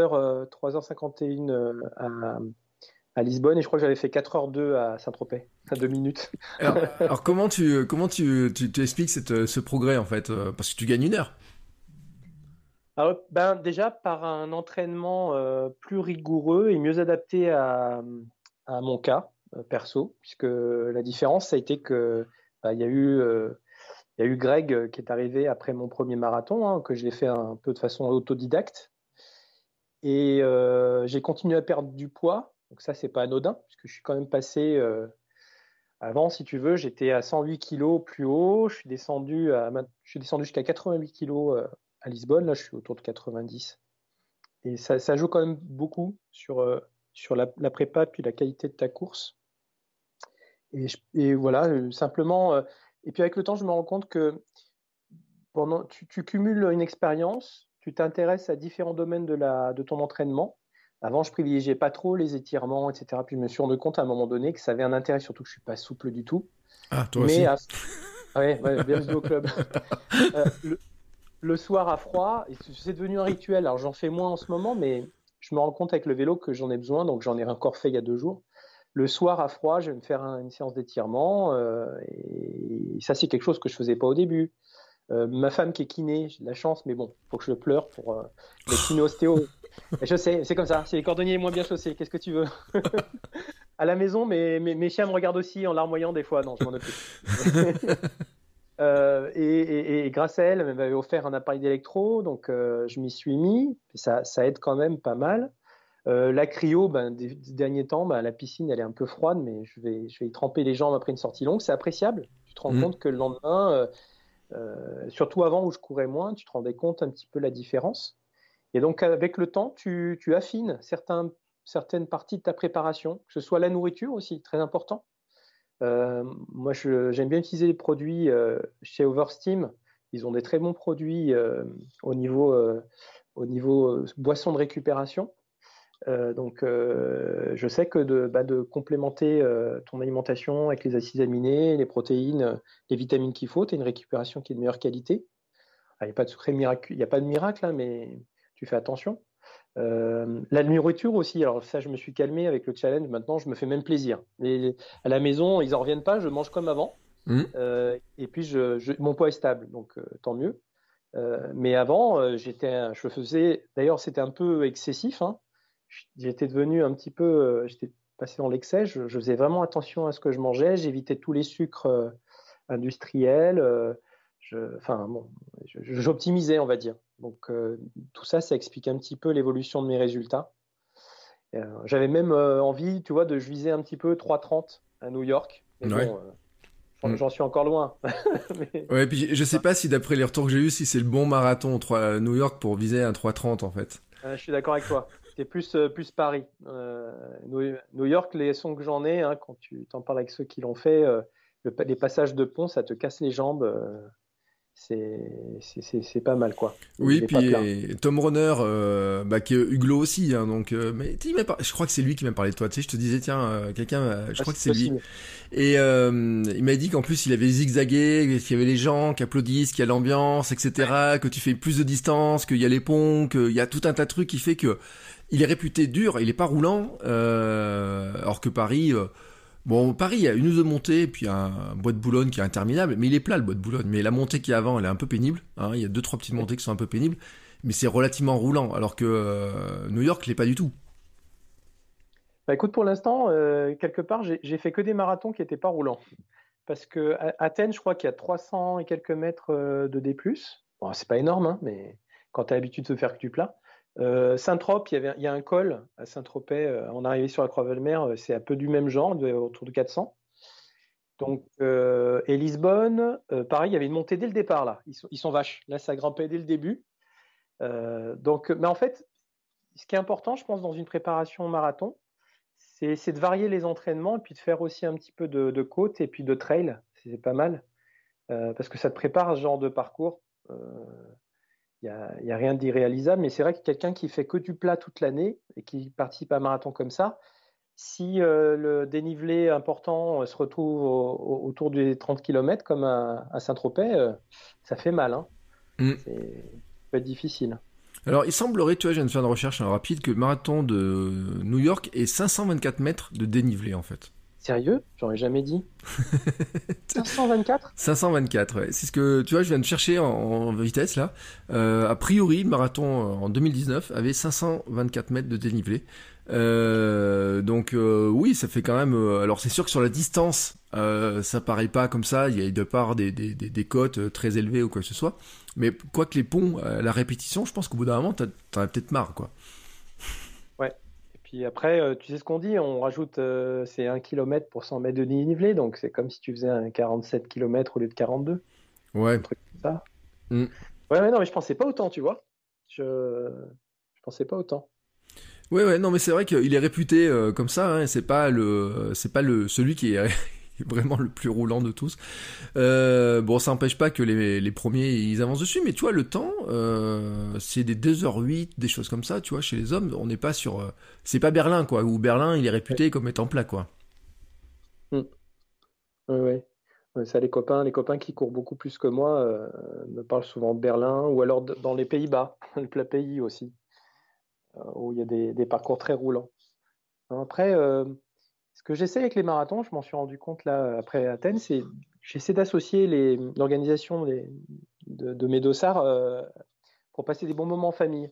3h51 à Lisbonne et je crois que j'avais fait 4h02 à Saint-Tropez, à 2 minutes. Alors comment tu expliques ce progrès en fait parce que tu gagnes 1 heure. Alors, déjà par un entraînement plus rigoureux et mieux adapté à mon cas perso, puisque la différence, ça a été que il y a eu Greg qui est arrivé après mon premier marathon, hein, que je l'ai fait un peu de façon autodidacte. Et j'ai continué à perdre du poids. Donc ça, c'est pas anodin, puisque je suis quand même passé... avant, si tu veux, j'étais à 108 kilos plus haut. Je suis descendu jusqu'à 88 kilos à Lisbonne. Là, je suis autour de 90. Et ça joue quand même beaucoup sur la prépa puis la qualité de ta course. Et voilà, simplement... et puis avec le temps, je me rends compte que tu cumules une expérience, tu t'intéresses à différents domaines de ton entraînement. Avant, je privilégiais pas trop les étirements, etc. Puis je me suis rendu compte à un moment donné que ça avait un intérêt, surtout que je suis pas souple du tout. Ah, toi aussi. Ouais, bienvenue au club. Le soir à froid, c'est devenu un rituel. Alors j'en fais moins en ce moment, mais je me rends compte avec le vélo que j'en ai besoin, donc j'en ai encore fait il y a 2 jours. Le soir à froid, je vais me faire une séance d'étirement, et ça c'est quelque chose que je faisais pas au début. Ma femme qui est kiné, j'ai de la chance, mais bon, faut que je pleure pour les kiné-ostéo. Je sais, c'est comme ça, c'est les cordonniers moins bien chaussés, qu'est-ce que tu veux? À la maison, mes chiens me regardent aussi en larmoyant des fois, non, je m'en occupe. Et grâce à elle, elle m'avait offert un appareil d'électro, donc je m'y suis mis, ça aide quand même pas mal. La cryo, des derniers temps, la piscine, elle est un peu froide, mais je vais y tremper les jambes après une sortie longue, c'est appréciable. Tu te rends compte que le lendemain... surtout avant où je courais moins, tu te rendais compte un petit peu la différence. Et donc, avec le temps, tu affines certaines parties de ta préparation, que ce soit la nourriture aussi, très important. Moi, j'aime bien utiliser les produits chez Oversteam. Ils ont des très bons produits au niveau boisson de récupération. Donc, je sais que de complémenter ton alimentation avec les acides aminés, les protéines, les vitamines qu'il faut, tu as une récupération qui est de meilleure qualité. Il n'y a pas de secret miracle, il n'y a pas de miracle, hein, mais tu fais attention. La nourriture aussi, alors ça, je me suis calmé avec le challenge. Maintenant, je me fais même plaisir. À la maison, ils n'en reviennent pas, je mange comme avant. Et puis, mon poids est stable, donc tant mieux. Mais avant, je faisais, d'ailleurs, c'était un peu excessif, hein. J'étais devenu un petit peu, j'étais passé dans l'excès, je faisais vraiment attention à ce que je mangeais, j'évitais tous les sucres industriels, j'optimisais, on va dire. Donc tout ça, ça explique un petit peu l'évolution de mes résultats. J'avais même envie, tu vois, je visais un petit peu 3,30 à New York. Mais ouais. Bon, j'en suis encore loin. Mais... Ouais, puis je sais pas si d'après les retours que j'ai eu, si c'est le bon marathon à New York pour viser un 3,30 en fait. Je suis d'accord avec toi. C'est plus Paris. New York, les sons que j'en ai, hein, quand tu t'en parles avec ceux qui l'ont fait, les passages de pont, ça te casse les jambes. c'est pas mal, quoi. Oui, Il est pas puis plat. Tom Runner, qui est Huglot aussi, hein, donc, mais je crois que c'est lui qui m'a parlé de toi, tu sais, je te disais, tiens, quelqu'un, je Ah, crois que c'est c'est lui. possible. Et il m'a dit qu'en plus il avait zigzagué, qu'il y avait les gens qui applaudissent, qu'il y a l'ambiance, etc., que tu fais plus de distance, qu'il y a les ponts, qu'il y a tout un tas de trucs qui fait que il est réputé dur, il est pas roulant, alors que Paris, bon, Paris, il y a une ou deux montées, puis un bois de Boulogne qui est interminable, mais il est plat le bois de Boulogne. Mais la montée qui est avant, elle est un peu pénible. Hein, il y a deux, trois petites montées qui sont un peu pénibles, mais c'est relativement roulant, alors que New York l'est pas du tout. Bah, écoute, pour l'instant, quelque part, j'ai fait que des marathons qui n'étaient pas roulants. Parce que Athènes, je crois qu'il y a 300 et quelques mètres de D+. Bon, c'est pas énorme, hein, mais quand tu as l'habitude de faire que du plat. Saint-Trope, il y a un col à Saint-Tropez, en arrivée sur la Croix-Valmer, c'est un peu du même genre, autour de 400. Donc, et Lisbonne, pareil, il y avait une montée dès le départ, là. Ils sont vaches. Là, ça grimpait dès le début. Donc, mais en fait, ce qui est important, je pense, dans une préparation marathon, c'est de varier les entraînements et puis de faire aussi un petit peu de côte et puis de trail. C'est pas mal. Parce que ça te prépare à ce genre de parcours. Y a rien d'irréalisable, mais c'est vrai que quelqu'un qui fait que du plat toute l'année et qui participe à un marathon comme ça, si le dénivelé important se retrouve autour des 30 km comme à Saint-Tropez, ça fait mal. Hein. Mm. Ça peut être difficile. Alors, il semblerait, tu vois, je viens de faire une recherche rapide, que le marathon de New York est 524 mètres de dénivelé, en fait. Sérieux? J'aurais jamais dit. 524? 524, ouais. C'est ce que, tu vois, je viens de chercher en vitesse, là. A priori, le marathon en 2019 avait 524 mètres de dénivelé. Donc, oui, ça fait quand même... alors, c'est sûr que sur la distance, ça paraît pas comme ça. Il y a de part des côtes très élevées ou quoi que ce soit. Mais quoi que les ponts, la répétition, je pense qu'au bout d'un moment, t'en as peut-être marre, quoi. Ouais. Et puis après, tu sais ce qu'on dit, on rajoute c'est 1 km pour 100 mètres de dénivelé, donc c'est comme si tu faisais un 47 km au lieu de 42. Ouais. Un truc comme ça. Mm. Ouais, non, mais je pensais pas autant, tu vois. Je pensais pas autant. Ouais, non, mais c'est vrai qu'il est réputé comme ça. Hein, c'est pas celui qui est vraiment le plus roulant de tous. Bon, ça n'empêche pas que les premiers ils avancent dessus, mais tu vois, le temps, c'est des 2h08, des choses comme ça. Tu vois, chez les hommes, on n'est pas sur, c'est pas Berlin quoi. Où Berlin, il est réputé comme étant plat quoi. Mm. Ouais, ouais. Ouais, ça, les copains qui courent beaucoup plus que moi me parlent souvent de Berlin ou alors dans les Pays-Bas, le plat pays aussi, où il y a des parcours très roulants. Après, ce que j'essaie avec les marathons, je m'en suis rendu compte là après Athènes, c'est j'essaie d'associer l'organisation de mes dossards pour passer des bons moments en famille.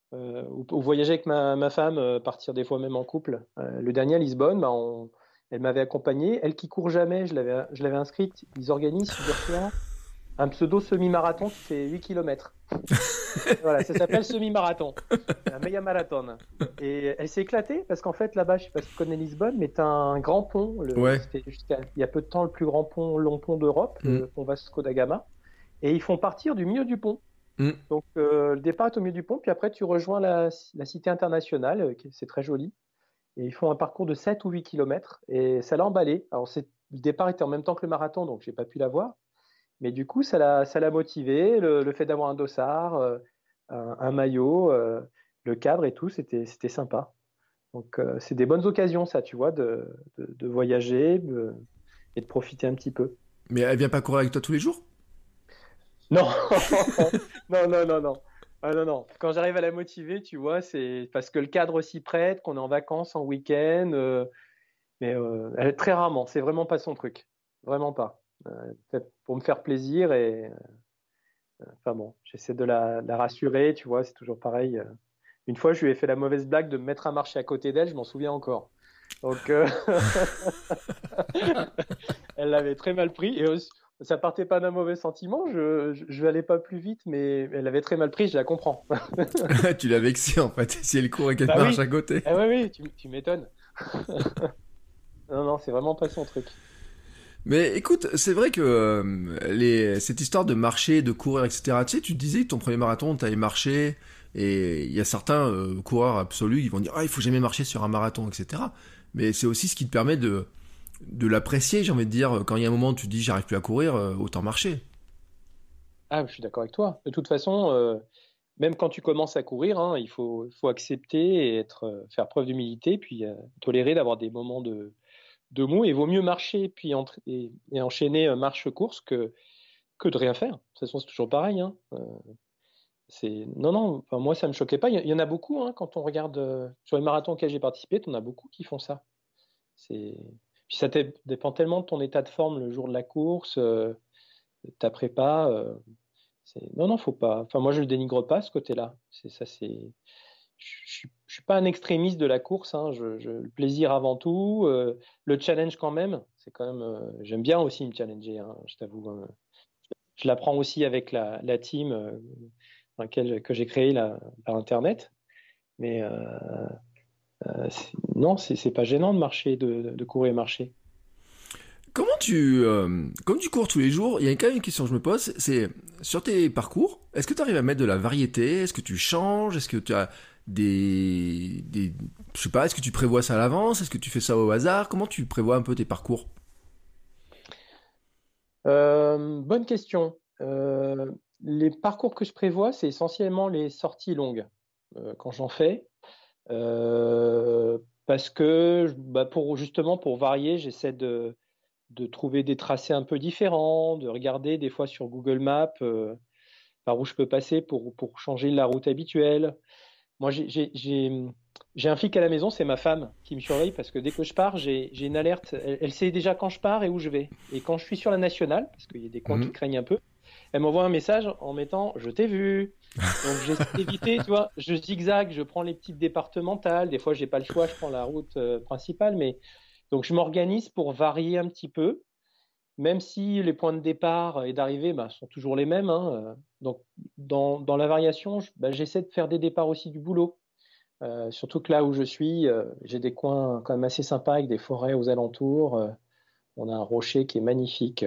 Ou voyager avec ma femme, partir des fois même en couple. Le dernier à Lisbonne, bah, elle m'avait accompagné. Elle qui court jamais, je l'avais inscrite. Ils organisent, figure-toi, un pseudo semi-marathon qui fait 8 km. Voilà, ça s'appelle semi-marathon, un méga marathon. Et elle s'est éclatée parce qu'en fait, là-bas, je sais pas si tu connais Lisbonne, mais tu as un grand pont. Ouais. C'était il y a peu de temps le plus grand pont, long pont d'Europe, le pont Vasco da Gama. Et ils font partir du milieu du pont. Mm. Donc, le départ est au milieu du pont, puis après, tu rejoins la cité internationale, c'est très joli. Et ils font un parcours de 7 ou 8 km. Et ça l'a emballé. Alors, le départ était en même temps que le marathon, donc j'ai pas pu la voir. Mais du coup, ça l'a motivé. Le fait d'avoir un dossard, un maillot, le cadre et tout, c'était sympa. Donc, c'est des bonnes occasions, ça, tu vois, de voyager et de profiter un petit peu. Mais elle vient pas courir avec toi tous les jours? Non, non, non, non, non. Ah, non, non. Quand j'arrive à la motiver, tu vois, c'est parce que le cadre s'y prête, qu'on est en vacances, en week-end. Mais elle est très rarement. C'est vraiment pas son truc. Vraiment pas. Peut-être pour me faire plaisir et enfin bon, j'essaie de la rassurer, tu vois, c'est toujours pareil. Une fois, je lui ai fait la mauvaise blague de me mettre à marcher à côté d'elle, je m'en souviens encore. Donc, elle l'avait très mal pris et ça partait pas d'un mauvais sentiment. Je n'allais pas plus vite, mais elle avait très mal pris, je la comprends. Tu l'as vexé en fait, si elle court et qu'elle Bah marche oui. à côté. Ah oui, tu m'étonnes. Non, non, c'est vraiment pas son truc. Mais écoute, c'est vrai que cette histoire de marcher, de courir, etc. Tu sais, tu te disais que ton premier marathon, t'avais marché, et il y a certains coureurs absolus qui vont dire « Ah, il faut jamais marcher sur un marathon, etc. » Mais c'est aussi ce qui te permet de l'apprécier, j'ai envie de dire. Quand il y a un moment où tu te dis « J'arrive plus à courir, autant marcher. » Ah, je suis d'accord avec toi. De toute façon, même quand tu commences à courir, hein, il faut accepter et faire preuve d'humilité, puis tolérer d'avoir des moments de mou. Et vaut mieux marcher puis et enchaîner marche-course que de rien faire. De toute façon, c'est toujours pareil, hein. Non, non, enfin, moi, ça me choquait pas. Il y en a beaucoup, hein, quand on regarde sur les marathons auxquels j'ai participé, on a beaucoup qui font ça. C'est... Puis ça dépend tellement de ton état de forme le jour de la course, de ta prépa. Non, non, faut pas. Enfin, moi, je le dénigre pas, ce côté-là. C'est ça, c'est. Je suis pas un extrémiste de la course, hein. Le plaisir avant tout, le challenge quand même. C'est quand même. J'aime bien aussi me challenger, hein, je t'avoue, hein. Je l'apprends aussi avec la team que j'ai créée là, par Internet. Mais non, c'est pas gênant de marcher, de courir et marcher. Comme tu cours tous les jours, il y a quand même une question que je me pose, c'est sur tes parcours, est-ce que tu arrives à mettre de la variété? Est-ce que tu changes? Est-ce que tu as je sais pas, est-ce que tu prévois ça à l'avance? Est-ce que tu fais ça au hasard? Comment tu prévois un peu tes parcours? Bonne question. Les parcours que je prévois, c'est essentiellement les sorties longues quand j'en fais. Parce que justement pour varier, j'essaie de trouver des tracés un peu différents, de regarder des fois sur Google Maps par où je peux passer pour changer la route habituelle. Moi, j'ai un flic à la maison, c'est ma femme qui me surveille parce que dès que je pars, j'ai une alerte. Elle sait déjà quand je pars et où je vais. Et quand je suis sur la nationale, parce qu'il y a des coins qui Mhm. craignent un peu, elle m'envoie un message en mettant «Je t'ai vu». Donc j'essaie d'éviter, tu vois, je zigzague, je prends les petites départementales. Des fois, j'ai pas le choix, je prends la route principale, mais donc je m'organise pour varier un petit peu, même si les points de départ et d'arrivée sont toujours les mêmes, hein. Donc dans la variation, j'essaie de faire des départs aussi du boulot. Surtout que là où je suis, j'ai des coins quand même assez sympas avec des forêts aux alentours. On a un rocher qui est magnifique.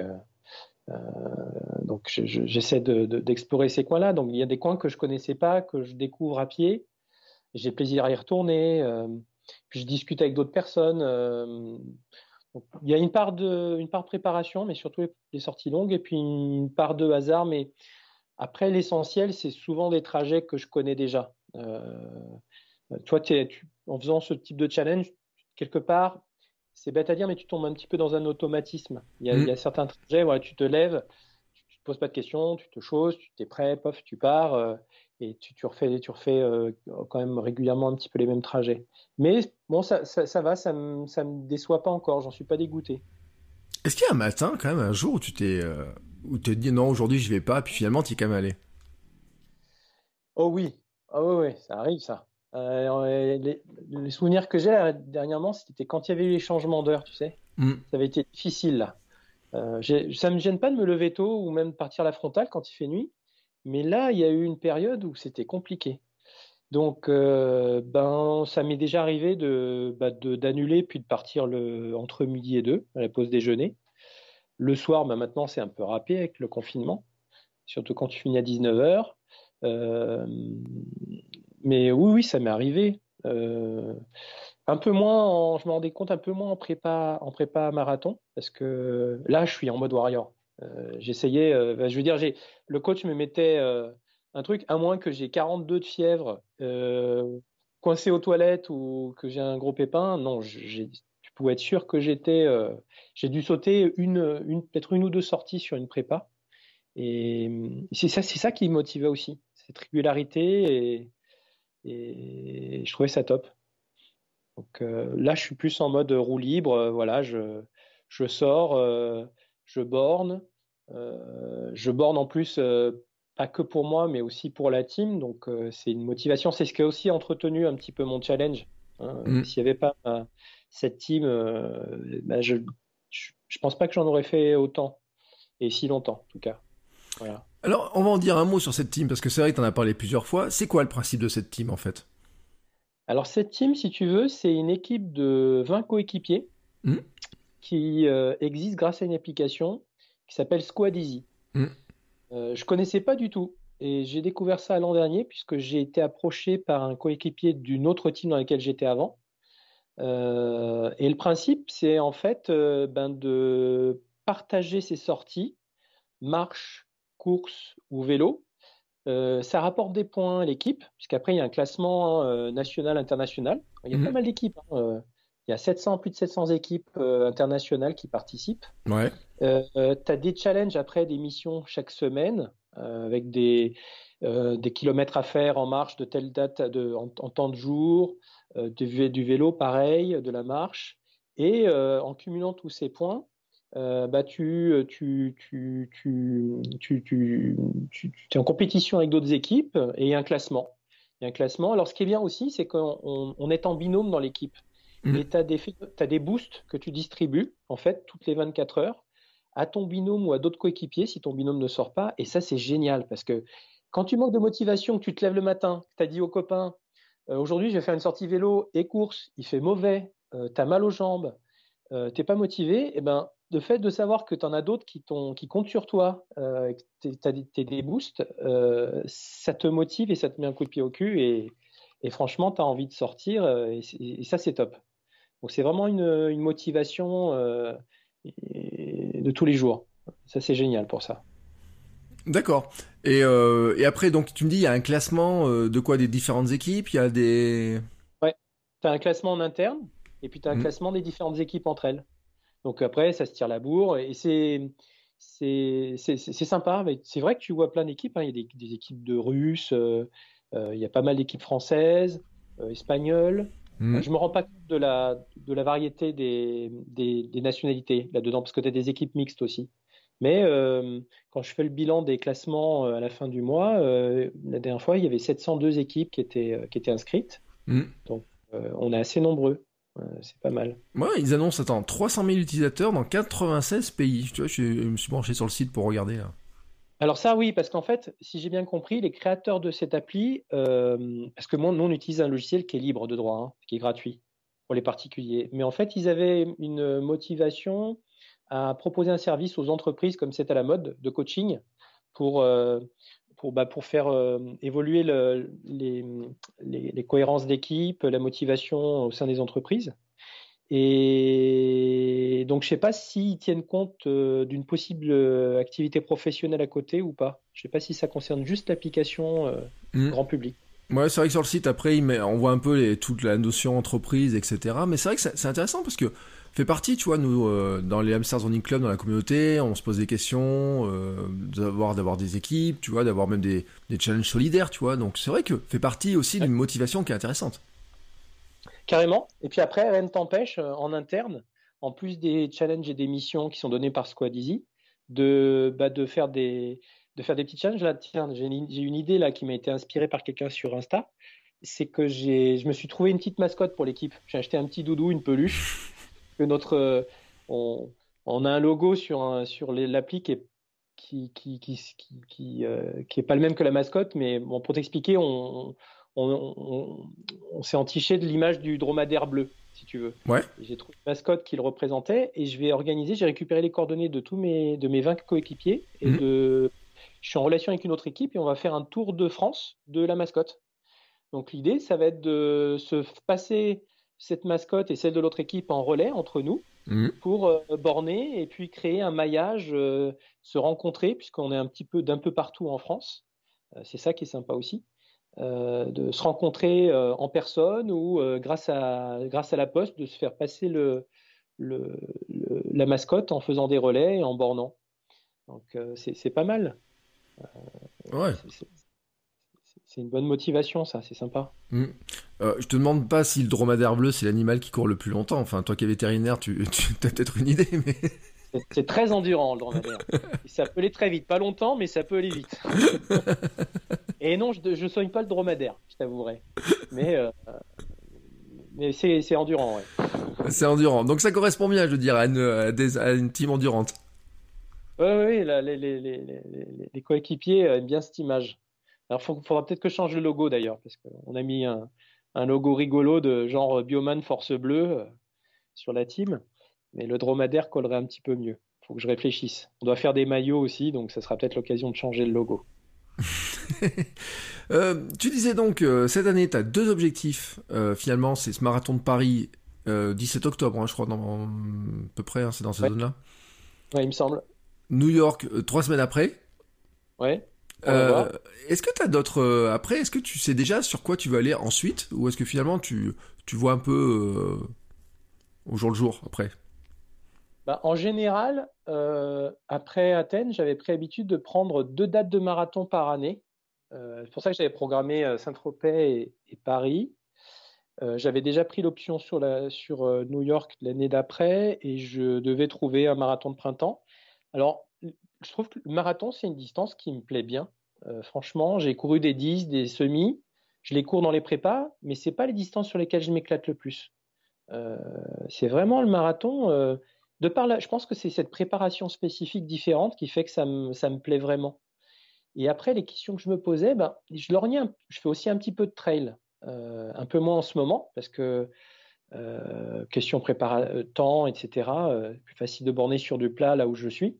Donc j'essaie d'explorer ces coins-là. Donc il y a des coins que je connaissais pas, que je découvre à pied. J'ai plaisir à y retourner. Puis je discute avec d'autres personnes. Donc, il y a une part préparation, mais surtout les sorties longues, et puis une part de hasard. Mais après, l'essentiel, c'est souvent des trajets que je connais déjà. Toi, en faisant ce type de challenge, quelque part, c'est bête à dire, mais tu tombes un petit peu dans un automatisme. Il y a Mhm. certains trajets, voilà, tu te lèves, tu te poses pas de questions, tu te choses, tu t'es prêt, pof, tu pars, et tu refais quand même régulièrement un petit peu les mêmes trajets. Mais bon, ça va, ça me déçoit pas encore, j'en suis pas dégoûté. Est-ce qu'il y a un matin, quand même, un jour où tu te dis non, aujourd'hui je vais pas, puis finalement tu y es quand même allé? Oh oui, ah oui, oui, ça arrive ça. Les souvenirs que j'ai là, dernièrement, c'était quand il y avait eu les changements d'heure, tu sais. Mhm. Ça avait été difficile là. Ça me gêne pas de me lever tôt ou même de partir à la frontale quand il fait nuit, mais là, il y a eu une période où c'était compliqué. Donc, ça m'est déjà arrivé d'annuler puis de partir entre midi et deux à la pause déjeuner. Le soir, maintenant, c'est un peu râpé avec le confinement, surtout quand tu finis à 19h. Mais oui, oui, ça m'est arrivé. Un peu moins, je me rendais compte un peu moins en prépa marathon, parce que là, je suis en mode warrior. J'essayais, je veux dire, le coach me mettait un truc, à moins que j'ai 42 de fièvre, coincé aux toilettes ou que j'ai un gros pépin. Non, tu pouvais être sûr que j'ai dû sauter peut-être une ou deux sorties sur une prépa. Et c'est ça qui me motivait aussi, cette régularité, et je trouvais ça top. Donc là, je suis plus en mode roue libre. Voilà, je sors, je borne. Je borne en plus, pas que pour moi, mais aussi pour la team. Donc c'est une motivation. C'est ce qui a aussi entretenu un petit peu mon challenge, hein. Mhm. S'il n'y avait pas cette team, je pense pas que j'en aurais fait autant et si longtemps, en tout cas. Voilà. Alors, on va en dire un mot sur cette team, parce que c'est vrai que t'en as parlé plusieurs fois. C'est quoi le principe de cette team, en fait? Alors cette team, si tu veux, c'est une équipe de 20 coéquipiers Mhm. qui existe grâce à une application qui s'appelle Squad Easy. Mhm. Je connaissais pas du tout et j'ai découvert ça l'an dernier puisque j'ai été approché par un coéquipier d'une autre team dans laquelle j'étais avant. Et le principe, c'est en fait de partager ses sorties, marche, course ou vélo. Ça rapporte des points à l'équipe, puisqu'après, il y a un classement national, international. Il y a pas mal d'équipes. Il y a plus de 700 équipes internationales qui participent. Ouais. Tu as des challenges après, des missions chaque semaine, avec des kilomètres à faire en marche de telle date en temps de jour, du vélo pareil, de la marche. Et en cumulant tous ces points, tu es en compétition avec d'autres équipes et il y a un classement. Alors, ce qui est bien aussi, c'est qu'on est en binôme dans l'équipe. Et tu as des boosts que tu distribues, en fait, toutes les 24 heures à ton binôme ou à d'autres coéquipiers si ton binôme ne sort pas. Et ça, c'est génial parce que quand tu manques de motivation, que tu te lèves le matin, que tu as dit aux copains, aujourd'hui, je vais faire une sortie vélo et course, il fait mauvais, tu as mal aux jambes, tu n'es pas motivé, et ben, le fait de savoir que tu en as d'autres qui comptent sur toi, que tu as des boosts, ça te motive et ça te met un coup de pied au cul. Et franchement, tu as envie de sortir et ça, c'est top. Donc, c'est vraiment une motivation de tous les jours. Ça, c'est génial pour ça. D'accord. Et après, donc, tu me dis, il y a un classement de quoi? Des différentes équipes? Il y a des... Ouais. Tu as un classement en interne et puis tu as un classement des différentes équipes entre elles. Donc après, ça se tire la bourre et c'est sympa. Mais c'est vrai que tu vois plein d'équipes. Il y a des équipes de Russes, il y a pas mal d'équipes françaises, espagnoles. Je me rends pas compte de la variété des nationalités là-dedans, parce que tu as des équipes mixtes aussi. Mais quand je fais le bilan des classements à la fin du mois, la dernière fois, il y avait 702 équipes qui étaient inscrites. Donc, on est assez nombreux. C'est pas mal. Ouais, ils annoncent, 300 000 utilisateurs dans 96 pays. Tu vois, je me suis branché sur le site pour regarder, là. Alors ça, oui, parce qu'en fait, si j'ai bien compris, les créateurs de cette appli, parce que nous, on utilise un logiciel qui est libre de droit, qui est gratuit pour les particuliers. Mais en fait, ils avaient une motivation à proposer un service aux entreprises, comme c'est à la mode, de coaching, pour faire évoluer les cohérences d'équipe, la motivation au sein des entreprises. Et donc, je ne sais pas s'ils tiennent compte d'une possible activité professionnelle à côté ou pas. Je ne sais pas si ça concerne juste l'application grand public. Ouais, c'est vrai que sur le site, après, on voit un peu toute la notion entreprise, etc. Mais c'est vrai que c'est intéressant parce que fait partie, tu vois, nous, dans les Hamsters Running Club, dans la communauté, on se pose des questions, d'avoir des équipes, tu vois, d'avoir même des challenges solidaires, tu vois. Donc c'est vrai que fait partie aussi d'une motivation qui est intéressante. Carrément. Et puis après, rien ne t'empêche, en interne, en plus des challenges et des missions qui sont données par Squad Easy, de faire des petits challenges. Là, tiens, j'ai une idée là qui m'a été inspirée par quelqu'un sur Insta. C'est que je me suis trouvé une petite mascotte pour l'équipe. J'ai acheté un petit doudou, une peluche. Que on a un logo sur l'appli qui est pas le même que la mascotte, mais bon, pour t'expliquer, on s'est entiché de l'image du dromadaire bleu, si tu veux. Ouais. J'ai trouvé une mascotte qui le représentait et j'ai récupéré les coordonnées de mes 20 coéquipiers et je suis en relation avec une autre équipe et on va faire un tour de France de la mascotte. Donc l'idée, ça va être de se passer cette mascotte et celle de l'autre équipe en relais entre nous pour borner et puis créer un maillage, se rencontrer puisqu'on est d'un peu partout en France. C'est ça qui est sympa aussi. De se rencontrer en personne ou grâce à la poste, de se faire passer la mascotte en faisant des relais et en bornant. Donc c'est pas mal. Ouais. C'est une bonne motivation, ça, c'est sympa. Je te demande pas si le dromadaire bleu c'est l'animal qui court le plus longtemps. Enfin, toi qui es vétérinaire, tu as peut-être une idée, mais... C'est très endurant, le dromadaire. Ça peut aller très vite. Pas longtemps, mais ça peut aller vite. Et non, je ne soigne pas le dromadaire, je t'avouerai. Mais c'est endurant, ouais. C'est endurant. Donc ça correspond bien, je veux dire, à une team endurante. Oui, les coéquipiers aiment bien cette image. Alors, faudra peut-être que je change le logo, d'ailleurs, parce qu'on a mis un logo rigolo de genre Bioman Force Bleue sur la team. Mais le dromadaire collerait un petit peu mieux. Il faut que je réfléchisse. On doit faire des maillots aussi, donc ça sera peut-être l'occasion de changer le logo. Tu disais donc, cette année, tu as 2 objectifs. Finalement, c'est ce marathon de Paris, 17 octobre, je crois, à peu près, c'est dans cette zone-là. Ouais, il me semble. New York, 3 semaines après. Ouais. On va voir. Est-ce que tu as d'autres... après, est-ce que tu sais déjà sur quoi tu vas aller ensuite? Ou est-ce que finalement tu vois un peu au jour le jour après? Bah, en général, après Athènes, j'avais pris l'habitude de prendre 2 dates de marathon par année. C'est pour ça que j'avais programmé Saint-Tropez et Paris. J'avais déjà pris l'option sur New York l'année d'après et je devais trouver un marathon de printemps. Alors, je trouve que le marathon, c'est une distance qui me plaît bien. Franchement, j'ai couru des 10, des semis. Je les cours dans les prépas, mais ce n'est pas les distances sur lesquelles je m'éclate le plus. Euh, c'est vraiment le marathon. De par là, je pense que c'est cette préparation spécifique différente qui fait que ça me plaît vraiment. Et après, les questions que je me posais, ben, je fais aussi un petit peu de trail, un peu moins en ce moment, parce que question temps, etc., plus facile de borner sur du plat là où je suis.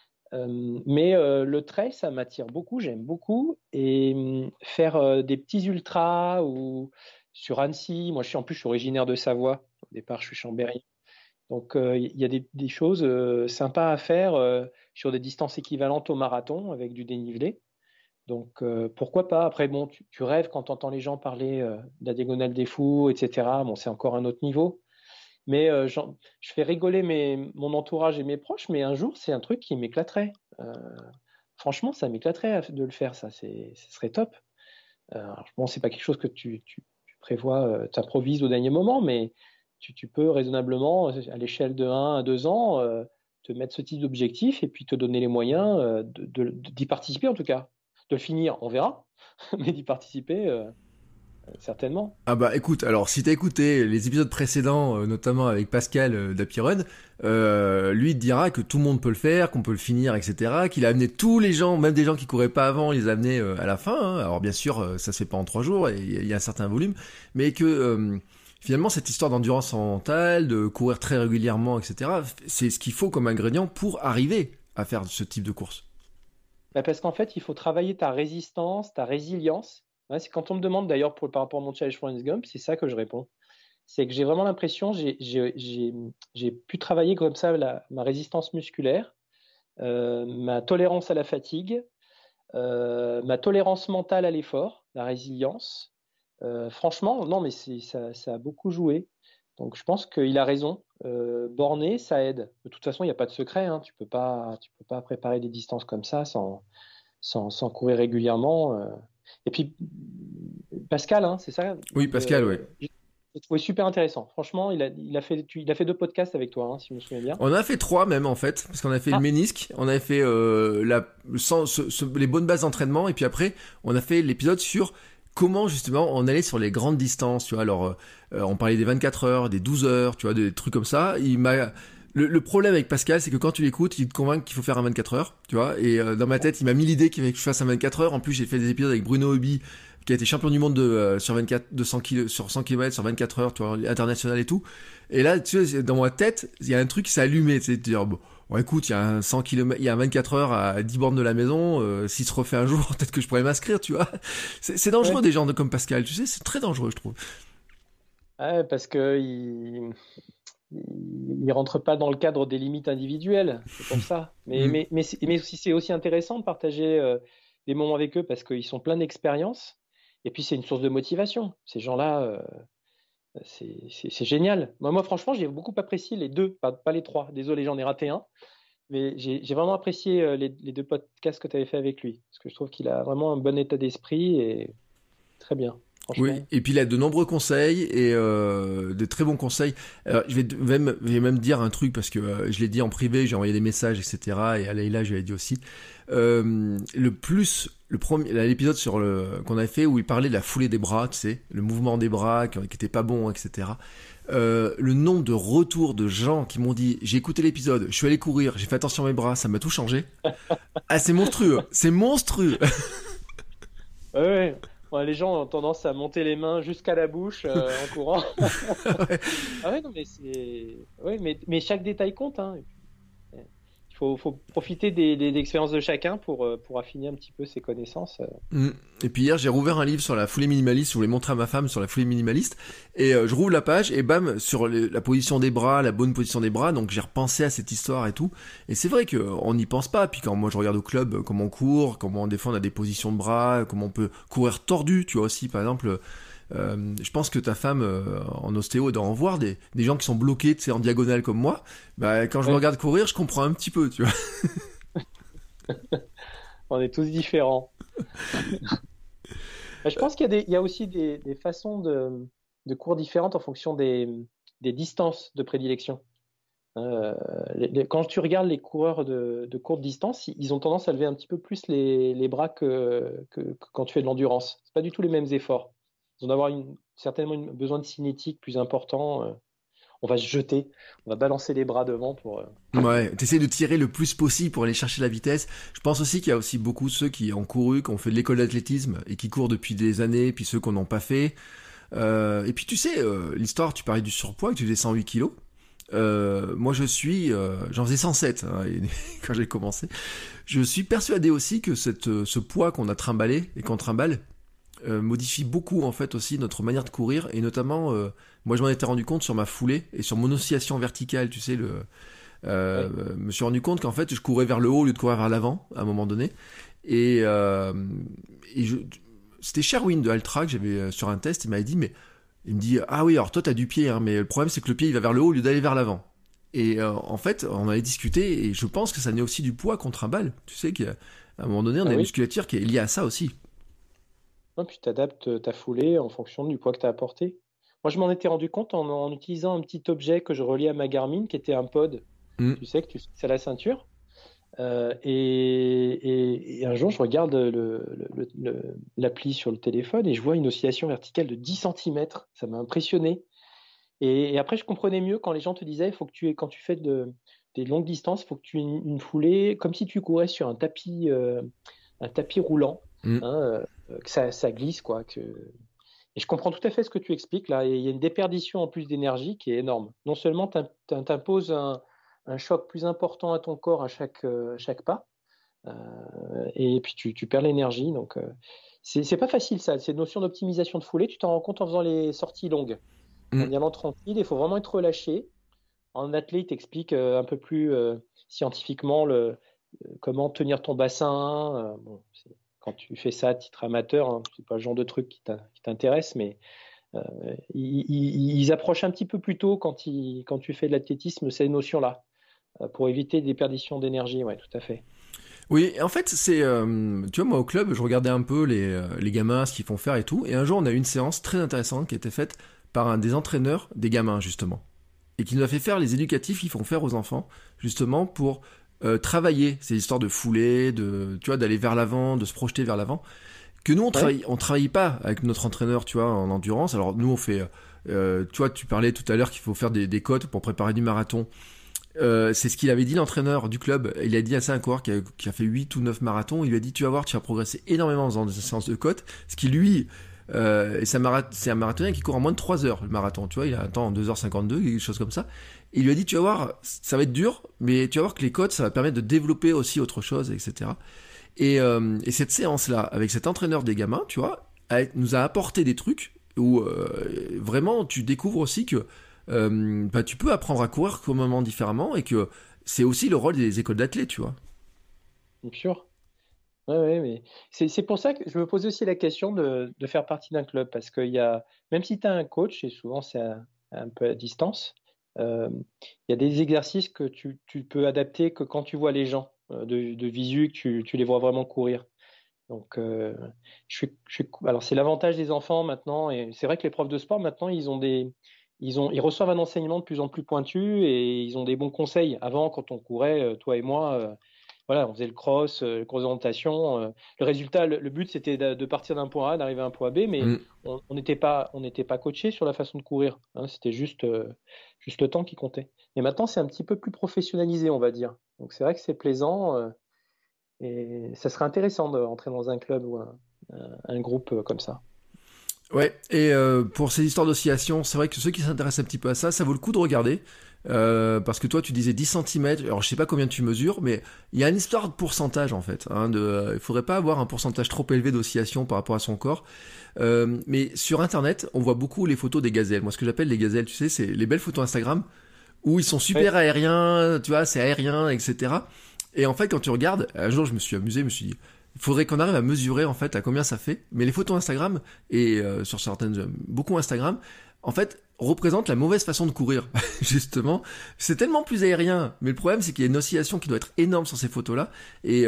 Mais le trail, ça m'attire beaucoup, j'aime beaucoup. Et faire des petits ultras ou sur Annecy, moi en plus je suis originaire de Savoie, au départ je suis chambérien. Donc il y a des choses sympas à faire sur des distances équivalentes au marathon avec du dénivelé. Donc pourquoi pas? Après, bon, tu rêves quand tu entends les gens parler de la diagonale des fous, etc. Bon, c'est encore un autre niveau. Mais je fais rigoler mon entourage et mes proches, mais un jour, c'est un truc qui m'éclaterait. Franchement, ça m'éclaterait de le faire, ça. Ce serait top. Alors, bon, c'est pas quelque chose que tu prévois, tu improvises au dernier moment, mais tu peux raisonnablement, à l'échelle de 1 à 2 ans, te mettre ce type d'objectif et puis te donner les moyens d'y participer, en tout cas. De le finir, on verra, mais d'y participer, certainement. Ah bah écoute, alors si t'as écouté les épisodes précédents, notamment avec Pascal d'Apirun, lui il te dira que tout le monde peut le faire, qu'on peut le finir, etc. Qu'il a amené tous les gens, même des gens qui couraient pas avant, il les a amenés à la fin. Hein. Alors bien sûr, ça se fait pas en 3 jours, et il y a un certain volume, mais que finalement cette histoire d'endurance mentale, de courir très régulièrement, etc. C'est ce qu'il faut comme ingrédient pour arriver à faire ce type de course. Bah, parce qu'en fait, il faut travailler ta résistance, ta résilience. Ouais, c'est quand on me demande d'ailleurs par rapport à mon challenge Forrest Gump, c'est ça que je réponds. C'est que j'ai vraiment l'impression, j'ai pu travailler comme ça ma résistance musculaire, ma tolérance à la fatigue, ma tolérance mentale à l'effort, la résilience. Franchement, non, mais ça a beaucoup joué. Donc je pense qu'il a raison. Borner, ça aide. De toute façon, il n'y a pas de secret. Hein. Tu peux pas préparer des distances comme ça sans courir régulièrement. Et puis, Pascal, hein, c'est ça? Oui, Pascal, oui. J'ai trouvé super intéressant. Franchement, il a fait 2 podcasts avec toi, hein, si je me souviens bien. On en a fait 3 même en fait, parce qu'on a fait le ménisque, on a fait les bonnes bases d'entraînement, et puis après on a fait l'épisode sur comment justement on allait sur les grandes distances, tu vois. Alors on parlait des 24 heures, des 12 heures, tu vois, des trucs comme ça. Le problème avec Pascal, c'est que quand tu l'écoutes, il te convainc qu'il faut faire un 24 heures, tu vois. Et dans ma tête, il m'a mis l'idée qu'il fallait que je fasse un 24 heures. En plus, j'ai fait des épisodes avec Bruno Hobby, qui a été champion du monde sur 100 km, sur 24 heures, tu vois, international et tout. Et là, tu sais, dans ma tête, il y a un truc qui s'est allumé, tu sais, de dire, bon, écoute, il y a un 100 km, il y a un 24 heures à 10 bornes de la maison, s'il se refait un jour, peut-être que je pourrais m'inscrire, tu vois. C'est dangereux, des gens comme Pascal, tu sais, c'est très dangereux, je trouve. Ouais, parce que il rentre pas dans le cadre des limites individuelles, c'est pour ça. Mais c'est aussi intéressant de partager des moments avec eux parce qu'ils sont pleins d'expérience. Et puis c'est une source de motivation. Ces gens-là, c'est génial. Moi, franchement, j'ai beaucoup apprécié les 2, pas les 3. Désolé, j'en ai raté un. Mais j'ai vraiment apprécié les 2 podcasts que tu avais fait avec lui. Parce que je trouve qu'il a vraiment un bon état d'esprit et très bien. Oui, et puis il a de nombreux conseils et de très bons conseils. Alors, je vais même dire un truc parce que je l'ai dit en privé, j'ai envoyé des messages, etc. Et à Leïla, je lui ai dit aussi. L'épisode qu'on avait fait où il parlait de la foulée des bras, tu sais, le mouvement des bras qui était pas bon, etc. Le nombre de retours de gens qui m'ont dit j'ai écouté l'épisode, je suis allé courir, j'ai fait attention à mes bras, ça m'a tout changé. Ah, c'est monstrueux, c'est monstrueux. Ouais. Ouais, les gens ont tendance à monter les mains jusqu'à la bouche en courant. Ouais. Ah ouais, non, mais mais chaque détail compte. Hein. Il faut profiter des expériences de chacun pour affiner un petit peu ses connaissances. Et puis hier, j'ai rouvert un livre sur la foulée minimaliste. Je voulais montrer à ma femme sur la foulée minimaliste. Et je rouvre la page et bam, sur la position des bras, la bonne position des bras. Donc j'ai repensé à cette histoire et tout. Et c'est vrai qu'on n'y pense pas. Puis quand moi je regarde au club comment on court, comment des fois on a des positions de bras, comment on peut courir tordu, tu vois aussi, par exemple. Je pense que ta femme en ostéo doit en voir des gens qui sont bloqués, tu sais, en diagonale comme moi. Bah, quand je me regarde courir, je comprends un petit peu, tu vois. On est tous différents. Je pense qu'il y a aussi des façons de cours différentes en fonction des distances de prédilection. Quand tu regardes les coureurs de courte distance, ils ont tendance à lever un petit peu plus les bras que quand tu fais de l'endurance. C'est pas du tout les mêmes efforts. Ils vont avoir certainement besoin de cinétique plus important. On va se jeter, on va balancer les bras devant pour... Ouais, t'essaies de tirer le plus possible pour aller chercher la vitesse. Je pense aussi qu'il y a aussi beaucoup ceux qui ont couru, qui ont fait de l'école d'athlétisme et qui courent depuis des années, puis ceux qui n'en ont pas fait. Et puis tu sais, l'histoire, tu parlais du surpoids, que tu faisais 108 kilos. Moi j'en faisais 107 hein, quand j'ai commencé. Je suis persuadé aussi que ce poids qu'on a trimballé et qu'on trimballe modifie beaucoup en fait aussi notre manière de courir et notamment moi je m'en étais rendu compte sur ma foulée et sur mon oscillation verticale, tu sais me suis rendu compte qu'en fait je courais vers le haut au lieu de courir vers l'avant à un moment donné et c'était Sherwin de Altra que j'avais sur un test, il m'avait dit mais il me dit ah oui alors toi t'as du pied hein, mais le problème c'est que le pied il va vers le haut au lieu d'aller vers l'avant et en fait on avait discuté et je pense que ça naît aussi du poids qu'on trimballe, tu sais qu'à un moment donné on a une musculature qui est liée à ça aussi. Non, puis tu adaptes ta foulée en fonction du poids que tu as apporté. Moi, je m'en étais rendu compte en utilisant un petit objet que je reliais à ma Garmin, qui était un pod. Tu sais, que tu fixes à la ceinture. Et un jour, je regarde l'appli sur le téléphone et je vois une oscillation verticale de 10 cm. Ça m'a impressionné. Et après, je comprenais mieux quand les gens te disaient, quand tu fais des longues distances, il faut que tu aies une foulée comme si tu courais sur un tapis roulant. Hein, que ça glisse, quoi. Et je comprends tout à fait ce que tu expliques là. Et il y a une déperdition en plus d'énergie qui est énorme. Non seulement tu imposes un choc plus important à ton corps à chaque pas, et puis tu perds l'énergie. Donc, c'est pas facile ça. Cette notion d'optimisation de foulée, tu t'en rends compte en faisant les sorties longues. En y allant tranquille, il faut vraiment être relâché. En athlète, il t'explique un peu plus scientifiquement comment tenir ton bassin. Quand tu fais ça à titre amateur, hein, c'est pas le genre de truc qui t'intéresse, mais ils approchent un petit peu plus tôt quand tu fais de l'athlétisme ces notions-là, pour éviter des perditions d'énergie. Ouais, tout à fait. Oui, en fait, tu vois, moi au club, je regardais un peu les gamins, ce qu'ils font faire et tout, et un jour on a eu une séance très intéressante qui a été faite par un des entraîneurs des gamins, justement, et qui nous a fait faire les éducatifs qu'ils font faire aux enfants, justement, pour travailler ces histoires de foulée, tu vois, d'aller vers l'avant, de se projeter vers l'avant, que nous on travaille pas avec notre entraîneur, tu vois, en endurance. Alors nous on fait, tu vois, tu parlais tout à l'heure qu'il faut faire des côtes pour préparer du marathon. C'est ce qu'il avait dit l'entraîneur du club. Il a dit à un coureur qui a fait 8 ou 9 marathons, il lui a dit tu vas voir, tu vas progresser énormément en faisant des séances de côtes, ce qui lui et c'est un marathonien qui court en moins de 3 heures le marathon, tu vois, il a un temps en 2h52, quelque chose comme ça. Et il lui a dit tu vas voir, ça va être dur, mais tu vas voir que les côtes ça va permettre de développer aussi autre chose, etc. Et cette séance-là, avec cet entraîneur des gamins, tu vois, nous a apporté des trucs où vraiment tu découvres aussi que tu peux apprendre à courir complètement différemment et que c'est aussi le rôle des écoles d'athlètes, tu vois. Bien sûr. Ouais, mais c'est pour ça que je me pose aussi la question de faire partie d'un club, parce qu'il y a, même si tu as un coach, et souvent c'est un peu à distance, il y a des exercices que tu peux adapter que quand tu vois les gens de visu, que tu les vois vraiment courir. Donc, alors c'est l'avantage des enfants maintenant, et c'est vrai que les profs de sport maintenant, ils reçoivent un enseignement de plus en plus pointu et ils ont des bons conseils. Avant, quand on courait, toi et moi, voilà, on faisait le cross d'orientation. Le résultat, le but, c'était de partir d'un point A, d'arriver à un point B, mais on n'était pas coaché sur la façon de courir. Hein, c'était juste le temps qui comptait. Et maintenant, c'est un petit peu plus professionnalisé, on va dire. Donc, c'est vrai que c'est plaisant. Et ça serait intéressant d'entrer dans un club ou un groupe comme ça. Ouais, et pour ces histoires d'oscillation, c'est vrai que ceux qui s'intéressent un petit peu à ça, ça vaut le coup de regarder. Parce que toi, tu disais 10 centimètres. Alors, je sais pas combien tu mesures, mais il y a une histoire de pourcentage en fait. Il faudrait pas avoir un pourcentage trop élevé d'oscillation par rapport à son corps. Mais sur Internet, on voit beaucoup les photos des gazelles. Moi, ce que j'appelle les gazelles, tu sais, c'est les belles photos Instagram où ils sont super Ouais. aériens, tu vois, c'est aérien, etc. Et en fait, quand tu regardes, un jour, je me suis amusé, je me suis dit, il faudrait qu'on arrive à mesurer en fait à combien ça fait. Mais les photos Instagram et sur certaines, beaucoup Instagram, en fait, représentent la mauvaise façon de courir. Justement, c'est tellement plus aérien. Mais le problème, c'est qu'il y a une oscillation qui doit être énorme sur ces photos-là. Et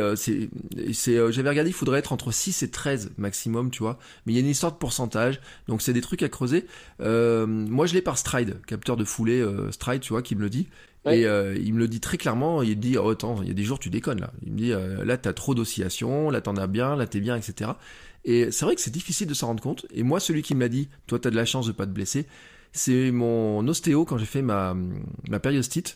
j'avais regardé, il faudrait être entre 6 et 13 maximum, tu vois. Mais il y a une histoire de pourcentage, donc c'est des trucs à creuser. Moi, je l'ai par Stride, capteur de foulée Stride, tu vois, qui me le dit. Et Ouais. il me le dit très clairement, il me dit, oh attends, il y a des jours tu déconnes là. Il me dit, là t'as trop d'oscillations, là t'en as bien, là t'es bien, etc. Et c'est vrai que c'est difficile de s'en rendre compte. Et moi, celui qui me l'a dit, toi t'as de la chance de pas te blesser, c'est mon ostéo quand j'ai fait ma périostite.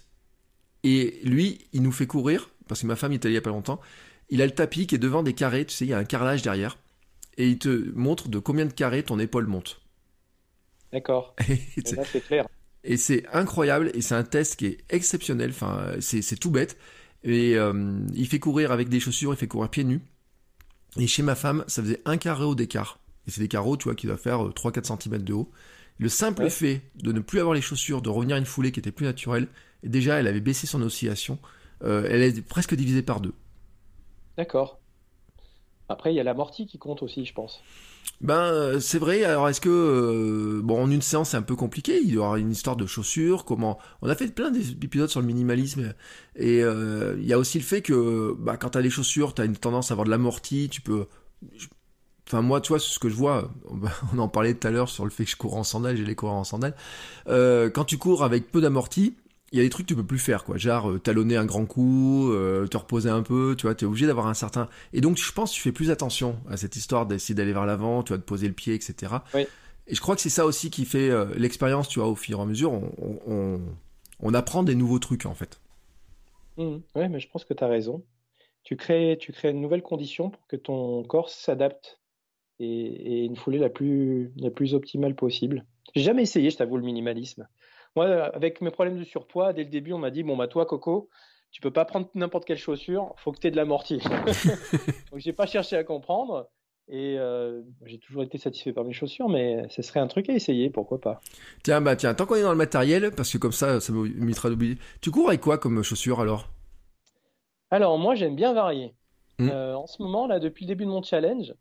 Et lui, il nous fait courir, parce que ma femme est allée il y a pas longtemps, il a le tapis qui est devant des carrés, tu sais, il y a un carrelage derrière, et il te montre de combien de carrés ton épaule monte. D'accord. Et là, c'est clair. Et c'est incroyable, et c'est un test qui est exceptionnel, enfin, c'est tout bête. Et il fait courir avec des chaussures, il fait courir pieds nus. Et chez ma femme, ça faisait un carreau d'écart. Et c'est des carreaux, tu vois, qui doivent faire 3-4 centimètres de haut. Le simple Ouais. fait de ne plus avoir les chaussures, de revenir à une foulée qui était plus naturelle, et déjà, elle avait baissé son oscillation. Elle est presque divisée par deux. D'accord. Après, il y a l'amorti qui compte aussi, je pense. C'est vrai. Alors est-ce que bon, en une séance c'est un peu compliqué. Il y aura une histoire de chaussures. Comment on a fait plein d'épisodes sur le minimalisme et il y a aussi le fait que quand t'as les chaussures, t'as une tendance à avoir de l'amorti. Tu peux, enfin moi, tu vois, c'est ce que je vois. On en parlait tout à l'heure sur le fait que je cours en sandales. J'ai les coureurs en sandales. Quand tu cours avec peu d'amorti, il y a des trucs que tu peux plus faire, quoi. Genre talonner un grand coup, te reposer un peu, tu vois, t'es obligé d'avoir un certain. Et donc je pense que tu fais plus attention à cette histoire d'essayer d'aller vers l'avant, tu vois, de poser le pied, etc. Oui. Et je crois que c'est ça aussi qui fait l'expérience, tu vois, au fur et à mesure, on apprend des nouveaux trucs en fait. Ouais, mais je pense que tu as raison. Tu crées une nouvelle condition pour que ton corps s'adapte et une foulée la plus optimale possible. J'ai jamais essayé, je t'avoue, le minimalisme. Moi, avec mes problèmes de surpoids, dès le début, on m'a dit, bon, bah, toi, Coco, tu peux pas prendre n'importe quelle chaussure, faut que tu aies de l'amorti. Donc, j'ai pas cherché à comprendre et j'ai toujours été satisfait par mes chaussures, mais ce serait un truc à essayer, pourquoi pas. Tiens, tant qu'on est dans le matériel, parce que comme ça m'évitera d'oublier. Tu cours avec quoi comme chaussures alors? Alors, moi, j'aime bien varier. Hmm. En ce moment, là, depuis le début de mon challenge,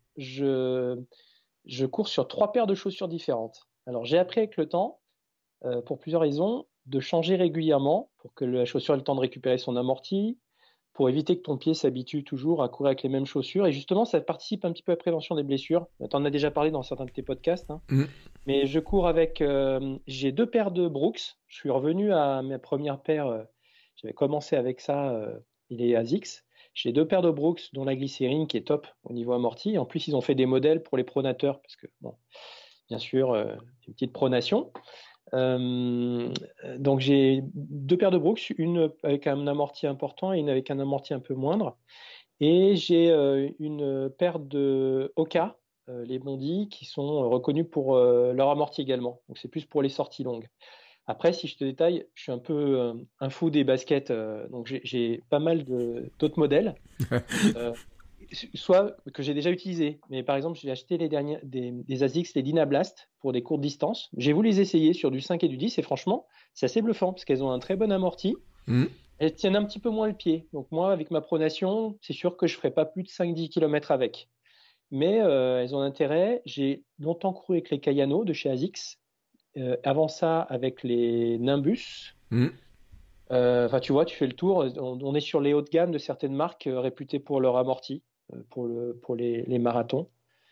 je cours sur 3 paires de chaussures différentes. Alors, j'ai appris avec le temps, pour plusieurs raisons, de changer régulièrement pour que la chaussure ait le temps de récupérer son amorti, pour éviter que ton pied s'habitue toujours à courir avec les mêmes chaussures. Et justement, ça participe un petit peu à la prévention des blessures. Tu en as déjà parlé dans certains de tes podcasts, hein. Hmm. Mais je cours avec. J'ai 2 paires de Brooks. Je suis revenu à mes premières paires. J'avais commencé avec ça, il est ASICS. J'ai 2 paires de Brooks, dont la glycérine qui est top au niveau amorti. En plus, ils ont fait des modèles pour les pronateurs, parce que, bon, bien sûr, une petite pronation. Euh, donc j'ai 2 paires de Brooks, une avec un amorti important et une avec un amorti un peu moindre. Et j'ai une paire de Oka, les Bondi, qui sont reconnus pour leur amorti également. Donc c'est plus pour les sorties longues. Après, si je te détaille, je suis un peu un fou des baskets, donc j'ai pas mal d'autres modèles. Euh, Soit que j'ai déjà utilisé. Mais par exemple, j'ai acheté les derniers, des ASICS, les Dynablast, pour des courtes distances. J'ai voulu les essayer sur du 5 et du 10, et franchement, c'est assez bluffant, parce qu'elles ont un très bon amorti. Hmm. Elles tiennent un petit peu moins le pied. Donc moi, avec ma pronation, c'est sûr que je ne ferai pas plus de 5-10 km avec. Mais elles ont intérêt. J'ai longtemps couru avec les Kayano de chez ASICS. Avant ça, avec les Nimbus. Hmm. Enfin, tu vois, tu fais le tour. On est sur les hauts de gamme de certaines marques réputées pour leur amorti, pour les marathons.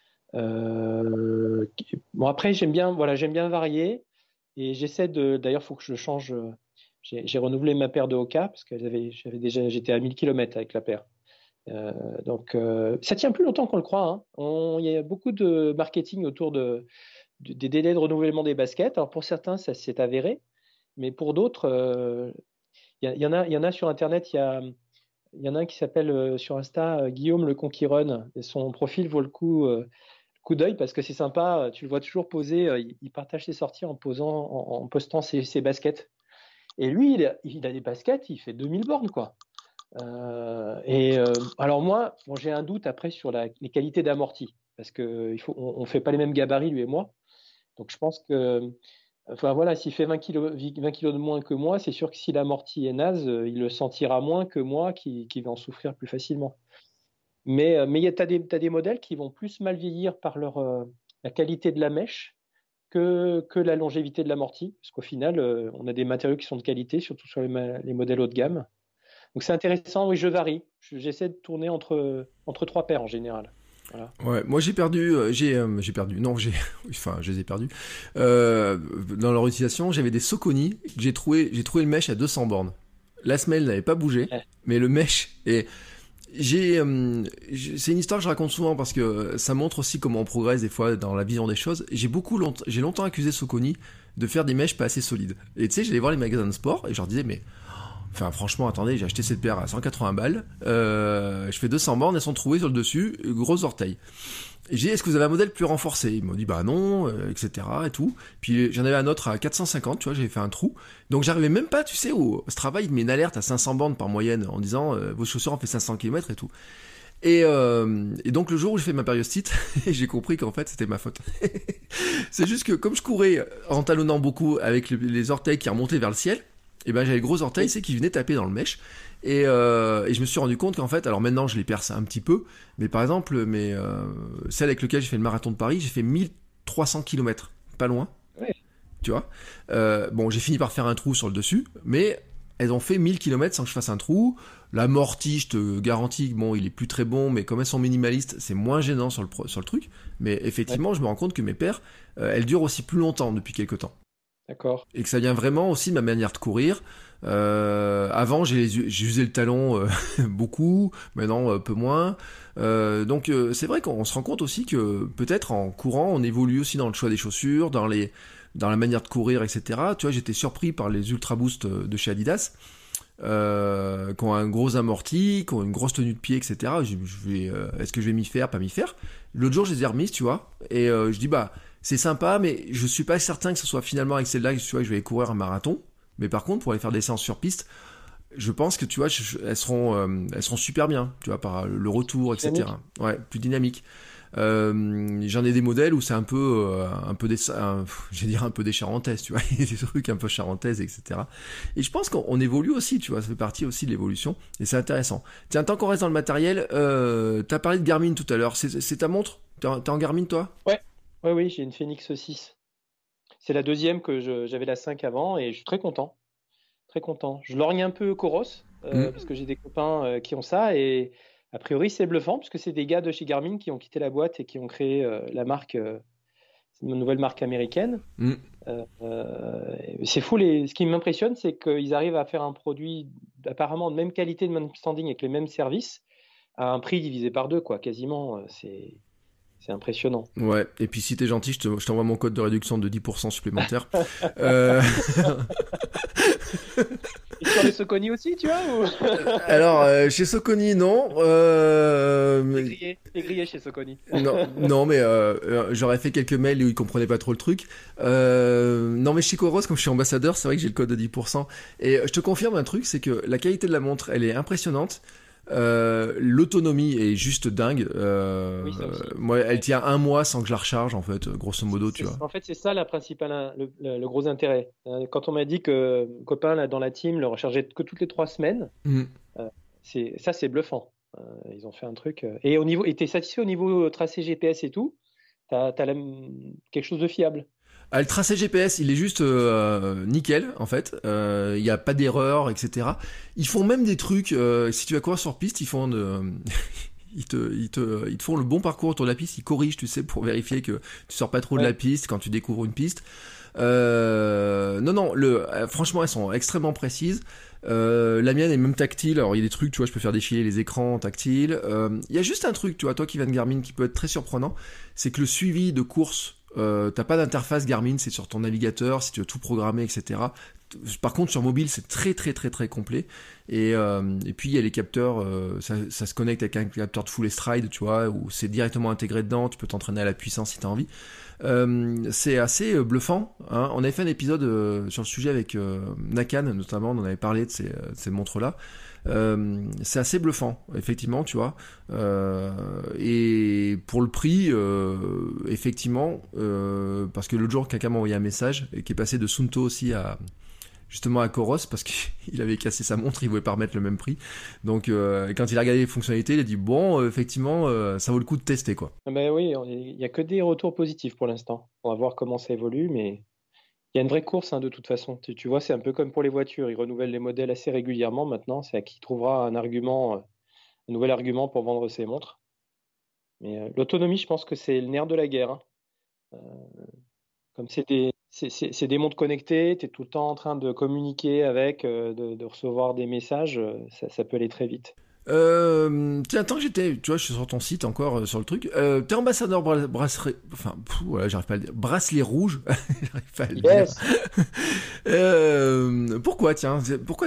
Euh, bon, après, j'aime bien varier et j'essaie d'ailleurs, il faut que je change. J'ai renouvelé ma paire de Hoka parce que j'étais à 1000 km avec la paire. Donc, ça tient plus longtemps qu'on le croit, hein. Il y a beaucoup de marketing autour des délais de renouvellement des baskets. Alors, pour certains, ça s'est avéré, mais pour d'autres, il y en a sur Internet. Il y en a un qui s'appelle sur Insta Guillaume Le Conquirun. Et son profil vaut le coup. coup d'œil parce que c'est sympa. Tu le vois toujours poser. Il partage ses sorties en postant ses baskets. Et lui, il a des baskets, il fait 2000 bornes, quoi. Alors moi, j'ai un doute après sur les qualités d'amorti parce que on fait pas les mêmes gabarits, lui et moi. Donc je pense que, enfin voilà, s'il fait 20 kilos de moins que moi, c'est sûr que si l'amorti est naze, il le sentira moins que moi qui va en souffrir plus facilement. Mais t'as des modèles qui vont plus mal vieillir par la qualité de la mèche que la longévité de l'amorti, parce qu'au final, on a des matériaux qui sont de qualité, surtout sur les modèles haut de gamme. Donc c'est intéressant, oui, je varie. J'essaie de tourner entre trois paires en général. Voilà. Ouais, moi j'ai perdu, non, enfin, je les ai perdus. Dans leur utilisation, j'avais des Soconi, j'ai trouvé le mesh à 200 bornes. La semelle n'avait pas bougé, mais le mesh, et c'est une histoire que je raconte souvent parce que ça montre aussi comment on progresse des fois dans la vision des choses. J'ai longtemps accusé Soconi de faire des mèches pas assez solides. Et tu sais, j'allais voir les magasins de sport et je leur disais, mais enfin, franchement, attendez, j'ai acheté cette paire à 180 balles, je fais 200 bornes, elles sont trouées sur le dessus, gros orteils. Et j'ai dit, est-ce que vous avez un modèle plus renforcé? Ils m'ont dit, bah non, etc. et tout. Puis j'en avais un autre à 450, tu vois, j'avais fait un trou. Donc j'arrivais même pas, tu sais, ce travail, il met une alerte à 500 bornes par moyenne en disant, vos chaussures ont fait 500 km et tout. Et donc le jour où j'ai fait ma périostite, j'ai compris qu'en fait c'était ma faute. C'est juste que comme je courais en talonnant beaucoup avec les orteils qui remontaient vers le ciel, et ben j'avais le gros orteil, c'est qui venait taper dans le mèche. Et je me suis rendu compte qu'en fait, alors maintenant je les perce un petit peu, mais par exemple, celle avec laquelle j'ai fait le marathon de Paris, j'ai fait 1300 km, pas loin, Ouais. tu vois. Bon, j'ai fini par faire un trou sur le dessus, mais elles ont fait 1000 km sans que je fasse un trou. L'amorti, je te garantis que bon, il est plus très bon, mais comme elles sont minimalistes, c'est moins gênant sur le truc. Mais effectivement, je me rends compte que mes paires, elles durent aussi plus longtemps depuis quelques temps. D'accord. Et que ça vient vraiment aussi de ma manière de courir. Avant, j'ai usé le talon beaucoup, maintenant un peu moins. Donc c'est vrai qu'on se rend compte aussi que peut-être en courant, on évolue aussi dans le choix des chaussures, dans la manière de courir, etc. Tu vois, j'étais surpris par les Ultra Boost de chez Adidas, qui ont un gros amorti, qui ont une grosse tenue de pied, etc. Est-ce que je vais m'y faire, pas m'y faire? L'autre jour, je les ai remises, tu vois, et je dis bah c'est sympa, mais je suis pas certain que ce soit finalement avec celle-là que tu vois que je vais aller courir un marathon. Mais par contre, pour aller faire des séances sur piste, je pense que tu vois, elles seront super bien, tu vois, par le retour, etc. Dynamique. Ouais, plus dynamique. J'en ai des modèles où c'est un peu je vais dire un peu des charentaises, tu vois, des trucs un peu charentaises, etc. Et je pense qu'on évolue aussi, tu vois, ça fait partie aussi de l'évolution, et c'est intéressant. Tiens, tant qu'on reste dans le matériel, t'as parlé de Garmin tout à l'heure, c'est ta montre? T'es en Garmin, toi? Ouais. Oui, j'ai une Phoenix 6. C'est la deuxième j'avais la 5 avant et je suis très content. Très content. Je lorgne un peu Coros parce que j'ai des copains qui ont ça et a priori c'est bluffant parce que c'est des gars de chez Garmin qui ont quitté la boîte et qui ont créé la marque, c'est une nouvelle marque américaine. Mm. C'est fou, ce qui m'impressionne c'est qu'ils arrivent à faire un produit apparemment de même qualité, de même standing avec les mêmes services à un prix divisé par deux, quoi, quasiment. C'est impressionnant. Ouais, et puis si t'es gentil, je t'envoie mon code de réduction de 10% supplémentaire. Et sur les Soconi aussi, tu vois ou... Alors, chez Soconi, non. C'est grillé chez Soconi. Non, mais j'aurais fait quelques mails où ils comprenaient pas trop le truc. Non, mais chez Coros, comme je suis ambassadeur, c'est vrai que j'ai le code de 10%. Et je te confirme un truc, c'est que la qualité de la montre, elle est impressionnante. L'autonomie est juste dingue. Oui, ça aussi. Moi, elle tient un mois sans que je la recharge, en fait, grosso modo, tu vois. En fait, c'est ça la principale, le gros intérêt. Quand on m'a dit que copain là, dans la team le rechargeait que toutes les 3 semaines, Mm. c'est bluffant. Ils ont fait un truc. Et t'es satisfait au niveau tracé GPS et tout? T'as quelque chose de fiable? Ah, le tracé GPS, il est juste nickel, en fait. Il n'y a pas d'erreur, etc. Ils font même des trucs, si tu vas courir sur piste, ils font ils te font le bon parcours autour de la piste, ils corrigent, tu sais, pour vérifier que tu sors pas trop de la piste quand tu découvres une piste. Non, franchement, elles sont extrêmement précises. La mienne est même tactile. Alors, il y a des trucs, tu vois, je peux faire défiler les écrans tactiles. Il y a juste un truc, tu vois, toi qui viens de Garmin, qui peut être très surprenant, c'est que le suivi de course, t'as pas d'interface Garmin, c'est sur ton navigateur, si tu veux tout programmer, etc. Par contre, sur mobile, c'est très très très très complet. Et puis il y a les capteurs, ça se connecte avec un capteur de full stride, tu vois, où c'est directement intégré dedans, tu peux t'entraîner à la puissance si t'as envie. C'est assez bluffant, hein. On avait fait un épisode sur le sujet avec Nakan, notamment, on en avait parlé de ces montres-là. C'est assez bluffant, effectivement, tu vois. Et pour le prix, effectivement, parce que l'autre jour, quelqu'un m'a envoyé un message qui est passé de Sunto aussi à justement à Coros parce qu'il avait cassé sa montre, il voulait pas remettre le même prix. Donc quand il a regardé les fonctionnalités, il a dit bon, effectivement, ça vaut le coup de tester, quoi. Ah ben oui, il n'y a que des retours positifs pour l'instant. On va voir comment ça évolue, mais il y a une vraie course, hein, de toute façon. Tu vois, c'est un peu comme pour les voitures. Ils renouvellent les modèles assez régulièrement maintenant. C'est à qui trouvera un argument, un nouvel argument pour vendre ses montres. Mais l'autonomie, je pense que c'est le nerf de la guerre, hein. Euh, Comme c'est des montres connectées, tu es tout le temps en train de communiquer avec, de recevoir des messages, ça peut aller très vite. Tiens, tant que j'étais, tu vois, je suis sur ton site encore sur le truc. T'es ambassadeur bracelet, enfin, voilà, j'arrive pas à le dire. Bracelet rouge, j'arrive pas à le Yes. dire. Pourquoi, tiens, pourquoi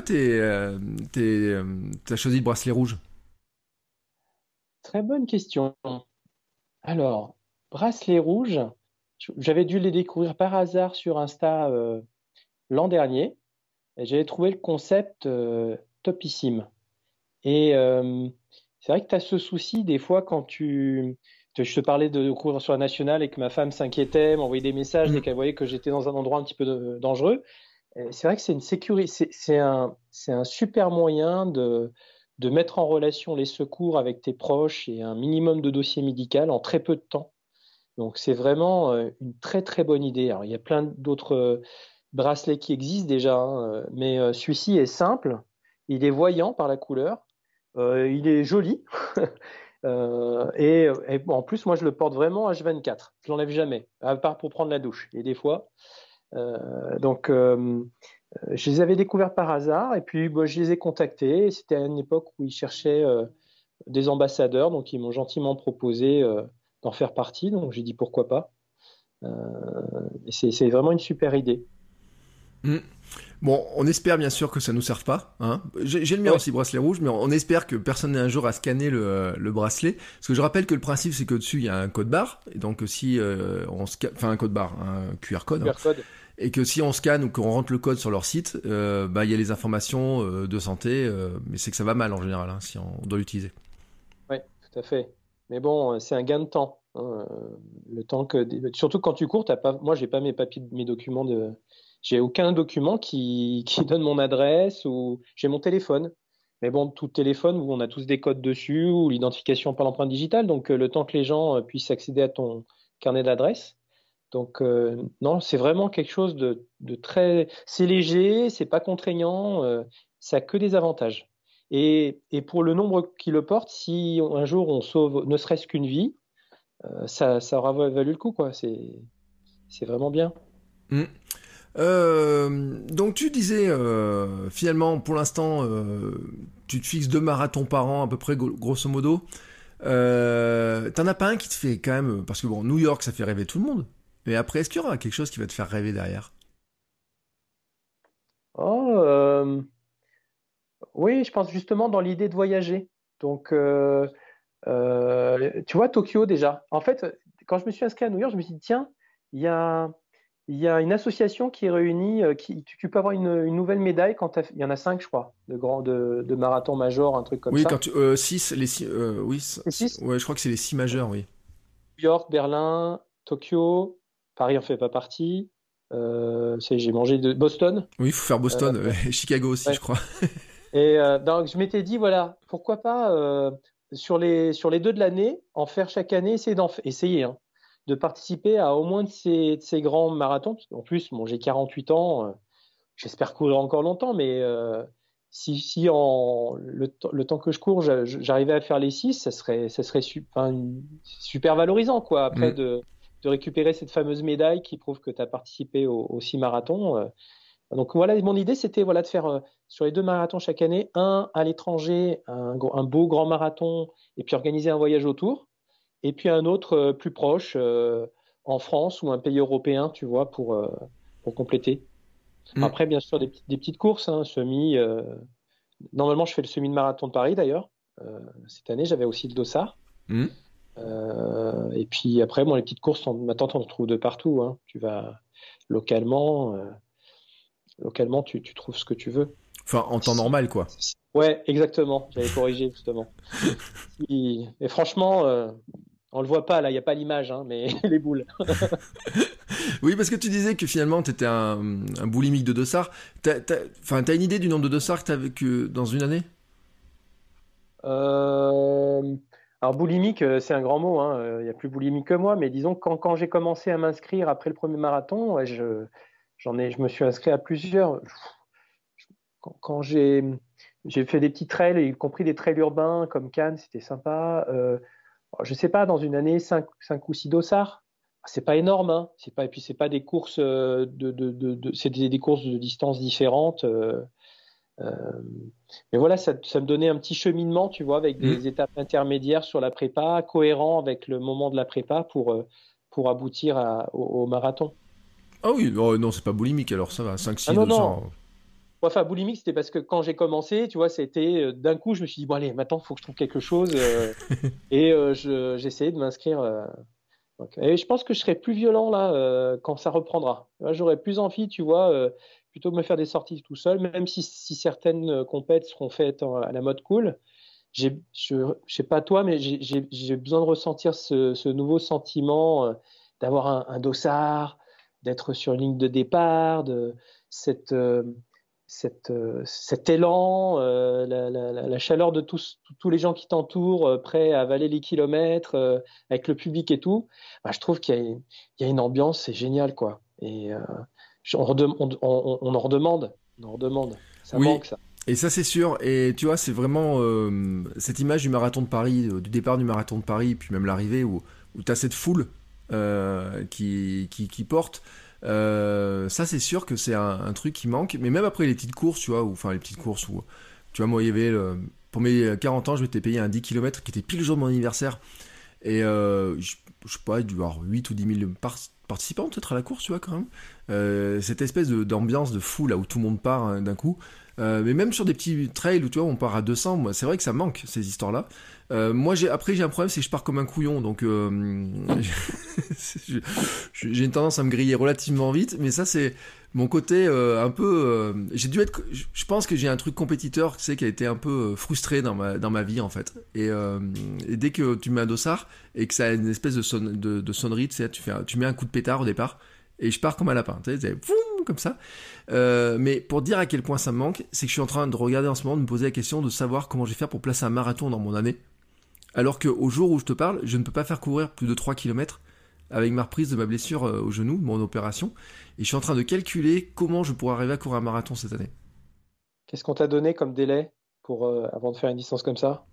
t'as choisi le bracelet rouge? Très bonne question. Alors, bracelet rouge, j'avais dû les découvrir par hasard sur Insta l'an dernier. Et j'avais trouvé le concept topissime. Et c'est vrai que tu as ce souci des fois quand je te parlais de courir sur la nationale et que ma femme s'inquiétait, m'envoyait des messages dès Mm. qu'elle voyait que j'étais dans un endroit un petit peu dangereux. C'est vrai que c'est une sécurité, c'est un super moyen de mettre en relation les secours avec tes proches et un minimum de dossier médical en très peu de temps. Donc c'est vraiment une très très bonne idée. Alors il y a plein d'autres bracelets qui existent déjà, hein, mais celui-ci est simple, il est voyant par la couleur, il est joli. Et bon, en plus, moi, je le porte vraiment H24. Je l'enlève jamais, à part pour prendre la douche. Et des fois, donc, je les avais découverts par hasard. Et puis, bah, je les ai contactés. C'était à une époque où ils cherchaient des ambassadeurs. Donc, ils m'ont gentiment proposé d'en faire partie. Donc, j'ai dit pourquoi pas. Euh, c'est vraiment une super idée. Mm. Bon, on espère bien sûr que ça nous serve pas, hein. J'ai le mien Ouais, aussi, bracelet rouge, mais on espère que personne n'ait un jour à scanner le bracelet. Parce que je rappelle que le principe, c'est que dessus, il y a un code barre. Et donc, si enfin un code barre, un QR code, hein. QR code. Et que si on scanne ou qu'on rentre le code sur leur site, bah il y a les informations de santé, mais c'est que ça va mal en général, hein, si on doit l'utiliser. Oui, tout à fait. Mais bon, c'est un gain de temps, hein. Le temps que, surtout quand tu cours, t'as pas, moi, j'ai pas mes papiers, mes documents j'ai aucun document qui donne mon adresse ou j'ai mon téléphone. Mais bon, tout téléphone où on a tous des codes dessus ou l'identification par l'empreinte digitale. Donc, le temps que les gens puissent accéder à ton carnet d'adresse. Donc, non, c'est vraiment quelque chose de très, c'est léger, c'est pas contraignant, ça a que des avantages. Et pour le nombre qui le porte, si un jour on sauve ne serait-ce qu'une vie, ça aura valu le coup, quoi. C'est vraiment bien. Mm. Donc tu disais finalement pour l'instant tu te fixes 2 marathons par an à peu près grosso modo. T'en as pas un qui te fait quand même parce que bon New York ça fait rêver tout le monde. Mais après est-ce qu'il y aura quelque chose qui va te faire rêver derrière? Oh, oui, je pense justement dans l'idée de voyager. Donc, tu vois, Tokyo déjà. En fait, quand je me suis inscrit à New York, je me suis dit, tiens, il y a, il y a une association qui réunit, tu peux avoir une nouvelle médaille il y en a 5, je crois, de marathon major, un truc comme Oui quand ça. tu 6 les 6 oui C'est 6? ouais je crois que c'est les 6 majeurs oui. New York, Berlin, Tokyo, Paris en fait pas partie. J'ai mangé de Boston. Oui il faut faire Euh, Boston et Chicago aussi je ouais. crois. Et donc je m'étais dit, voilà, pourquoi pas sur les deux de l'année, en faire chaque année, essayer, hein, de participer à au moins de ces grands marathons. En plus, bon, j'ai 48 ans, j'espère courir encore longtemps, mais si le temps que je cours, j'arrivais à faire les 6, ça serait enfin, super valorisant, quoi, après Mm. de récupérer cette fameuse médaille qui prouve que tu as participé aux 6 marathons. Donc voilà, mon idée, c'était voilà, de faire sur les 2 marathons chaque année, un à l'étranger, un beau grand marathon, et puis organiser un voyage autour, et puis un autre plus proche, en France ou un pays européen, tu vois, pour compléter. Mm. Après, bien sûr, des petites courses, hein, semi, Normalement, je fais le semi-marathon de Paris d'ailleurs. Cette année, j'avais aussi le dossard. Mmh. Et puis après, les petites courses, maintenant, on en trouve de partout, hein. Tu vas localement, tu trouves ce que tu veux. Enfin, en temps normal, quoi. Ouais, exactement. J'avais corrigé justement. Et franchement, on le voit pas là, il y a pas l'image, hein, mais les boules. Oui, parce que tu disais que finalement, t'étais un boulimique de dossard. T'as une idée du nombre de dossards que t'as vécu dans une année? Euh, Alors boulimique, c'est un grand mot, hein. Il y a plus boulimique que moi, mais disons que quand j'ai commencé à m'inscrire après le premier marathon, ouais, je me suis inscrit à plusieurs. Quand j'ai fait des petits trails, y compris des trails urbains comme Cannes, c'était sympa. Je sais pas, dans une année, 5 ou 6 dossards. C'est pas énorme, hein. Et puis c'est pas des courses c'est des courses de distances différentes. Euh, mais voilà, ça me donnait un petit cheminement, tu vois, avec Mmh. des étapes intermédiaires sur la prépa, cohérent avec le moment de la prépa pour aboutir au marathon. Ah oui, oh, non, c'est pas boulimique, alors ça va. Cinq Ah six non, 200. non. Enfin, boulimique, c'était parce que quand j'ai commencé, tu vois, c'était d'un coup, je me suis dit, bon, allez, maintenant, il faut que je trouve quelque chose. Et j'ai essayé de m'inscrire. Et je pense que je serai plus violent là quand ça reprendra. Là, j'aurai plus envie, tu vois, plutôt que me faire des sorties tout seul, même si certaines compètes seront faites à la mode cool. Je sais pas toi, mais j'ai besoin de ressentir ce nouveau sentiment d'avoir un dossard, d'être sur une ligne de départ, de cette, euh, cet élan, la chaleur de tous les gens qui t'entourent, prêts à avaler les kilomètres, avec le public et tout. Bah, je trouve qu'il y a une ambiance, c'est génial, quoi. Et on en redemande, on en redemande. Ça Oui, manque, ça. et ça c'est sûr. Et tu vois, c'est vraiment cette image du marathon de Paris, du départ du marathon de Paris, puis même l'arrivée où t'as cette foule qui porte. Ça c'est sûr que c'est un truc qui manque. Mais même après les petites courses, tu vois, enfin les petites courses où, tu vois, moi il y avait pour mes 40 ans, je m'étais payé un 10 km qui était pile le jour de mon anniversaire. Et je sais pas, il y a dû y avoir 8 ou 10 000 participants peut-être à la course, tu vois, quand même. Cette espèce d'ambiance de fou là où tout le monde part hein, d'un coup. Mais même sur des petits trails où tu vois on part à 200, moi c'est vrai que ça manque ces histoires-là. Moi après j'ai un problème, c'est que je pars comme un couillon, donc je- j'ai une tendance à me griller relativement vite. Mais ça c'est mon côté un peu. J'ai dû être. Je pense que j'ai un truc compétiteur, tu sais, qui a été un peu frustré dans ma vie en fait. Et dès que tu mets un dossard et que ça a une espèce de sonnerie, tu sais, tu mets un coup de pétard au départ. Et je pars comme un lapin, tu sais, boum, comme ça. Mais pour dire à quel point ça me manque, c'est que je suis en train de regarder en ce moment, de me poser la question de savoir comment je vais faire pour placer un marathon dans mon année. Alors qu'au jour où je te parle, je ne peux pas faire courir plus de 3 km avec ma reprise de ma blessure au genou, de mon opération. Et je suis en train de calculer comment je pourrais arriver à courir un marathon cette année. Qu'est-ce qu'on t'a donné comme délai avant de faire une distance comme ça?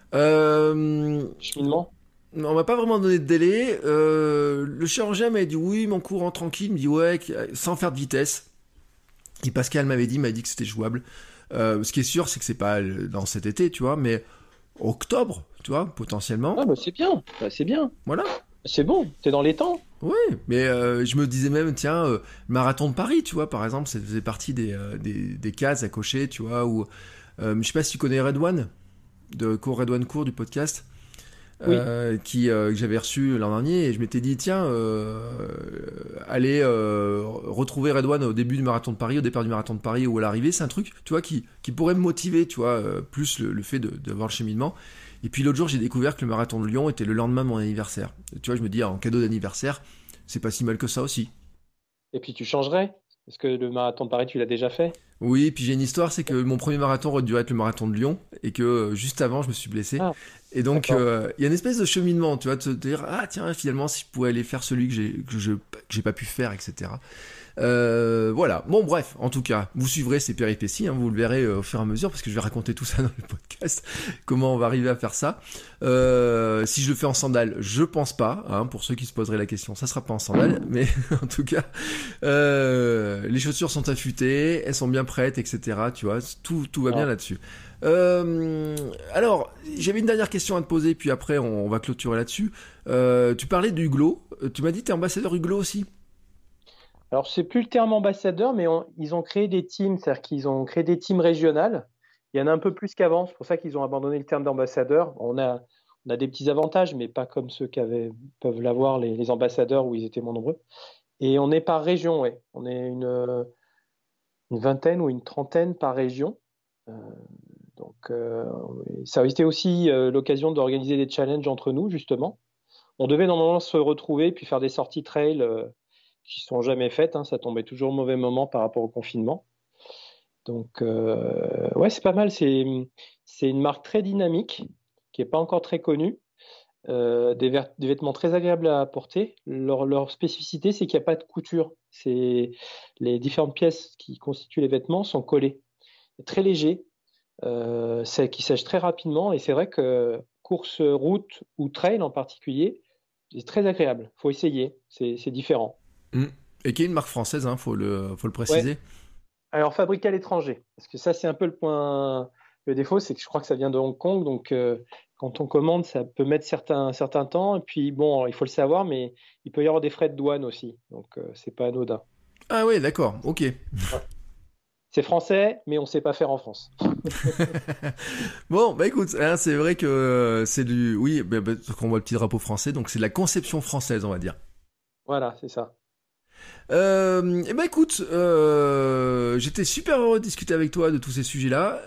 Euh, Cheminement? on m'a pas vraiment donné de délai. Le chirurgien m'a dit oui, mon courant tranquille. Il me dit ouais, sans faire de vitesse. Et Pascal m'a dit que c'était jouable. Ce qui est sûr, c'est que c'est pas dans cet été, tu vois, mais octobre, tu vois, potentiellement. Ah, bah c'est bien, bah, c'est bien. Voilà. C'est bon, t'es dans les temps. Oui, mais je me disais même, tiens, marathon de Paris, tu vois, par exemple, ça faisait partie des cases à cocher, tu vois, ou je sais pas si tu connais Redouane, de Cours Redouane Cours du podcast, Oui. que j'avais reçu l'an dernier, et je m'étais dit, tiens, aller retrouver Redouane au début du marathon de Paris, au départ du marathon de Paris, ou à l'arrivée, c'est un truc, tu vois, qui pourrait me motiver, tu vois, plus le fait d'avoir le cheminement. Et puis l'autre jour, j'ai découvert que le marathon de Lyon était le lendemain de mon anniversaire. Et tu vois, je me dis, en cadeau d'anniversaire, c'est pas si mal que ça aussi. Et puis tu changerais? Parce que le marathon de Paris, tu l'as déjà fait? Oui, puis j'ai une histoire, c'est que mon premier marathon aurait dû être le marathon de Lyon, et que juste avant, je me suis blessé. Ah, Et donc, d'accord. il y a une espèce de cheminement, tu vois, de se dire, ah tiens, finalement, si je pouvais aller faire celui que j'ai pas pu faire, etc. Voilà. Bon, bref, en tout cas, vous suivrez ces péripéties, hein, vous le verrez au fur et à mesure, parce que je vais raconter tout ça dans le podcast, comment on va arriver à faire ça. Si je le fais en sandales, je pense pas, hein, pour ceux qui se poseraient la question, ça sera pas en sandales, mais en tout cas, les chaussures sont affûtées, elles sont bien prêtes, etc. Tu vois, tout va bien Ah. là-dessus. Alors, j'avais une dernière question à te poser, puis après on va clôturer là-dessus. Tu parlais du Huglot, tu m'as dit que t'es ambassadeur Huglot aussi. Alors, c'est plus le terme ambassadeur, mais ils ont créé des teams, c'est-à-dire qu'ils ont créé des teams régionales. Il y en a un peu plus qu'avant, c'est pour ça qu'ils ont abandonné le terme d'ambassadeur. On a des petits avantages, mais pas comme ceux peuvent l'avoir les ambassadeurs où ils étaient moins nombreux. Et on est par région, ouais. On est une vingtaine ou une trentaine par région. Donc, ça a été aussi l'occasion d'organiser des challenges entre nous, justement. On devait normalement se retrouver puis faire des sorties trail qui ne sont jamais faites. Hein. Ça tombait toujours au mauvais moment par rapport au confinement. Donc, ouais, c'est pas mal. C'est une marque très dynamique qui n'est pas encore très connue. Des vêtements très agréables à porter. Leur spécificité, c'est qu'il n'y a pas de couture. Les différentes pièces qui constituent les vêtements sont collées. Très léger, qui sèche très rapidement. Et c'est vrai que course route ou trail en particulier, c'est très agréable. Il faut essayer. C'est différent. Et qui est une marque française, hein, faut le préciser. Ouais. Alors, fabriqué à l'étranger. Parce que ça, c'est un peu le point. Le défaut, c'est que je crois que ça vient de Hong Kong. Donc, quand on commande, ça peut mettre certains temps. Et puis, bon, il faut le savoir, mais il peut y avoir des frais de douane aussi. Donc, c'est pas anodin. Ah ouais, d'accord, ok. Ouais. C'est français, mais on ne sait pas faire en France. Bon, bah écoute, hein, c'est vrai que c'est du... Oui, qu'on voit le petit drapeau français, donc c'est de la conception française, on va dire. Voilà, c'est ça. Eh ben écoute, j'étais super heureux de discuter avec toi de tous ces sujets-là.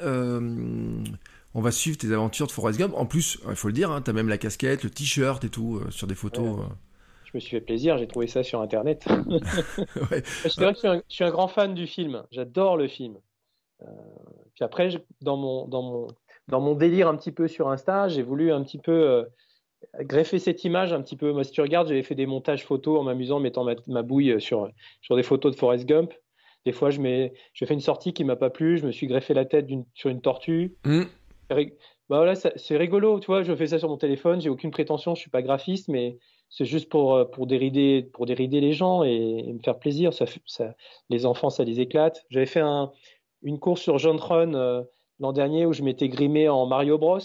On va suivre tes aventures de Forrest Gump. En plus, il faut le dire, hein, t'as même la casquette, le t-shirt et tout sur des photos. Ouais. Je me suis fait plaisir, j'ai trouvé ça sur Internet. Ouais. C'est vrai que je suis un grand fan du film. J'adore le film. Puis après, dans mon délire un petit peu sur Insta, j'ai voulu un petit peu greffer cette image un petit peu. Moi, si tu regardes, j'avais fait des montages photos en m'amusant, mettant ma bouille sur des photos de Forrest Gump. Des fois, je fais une sortie qui m'a pas plu, je me suis greffé la tête sur une tortue. Bah voilà, c'est rigolo, tu vois. Je fais ça sur mon téléphone, j'ai aucune prétention, je suis pas graphiste, mais c'est juste pour dérider les gens et me faire plaisir. Les enfants, ça les éclate. J'avais fait une course sur John Run l'an dernier où je m'étais grimé en Mario Bros.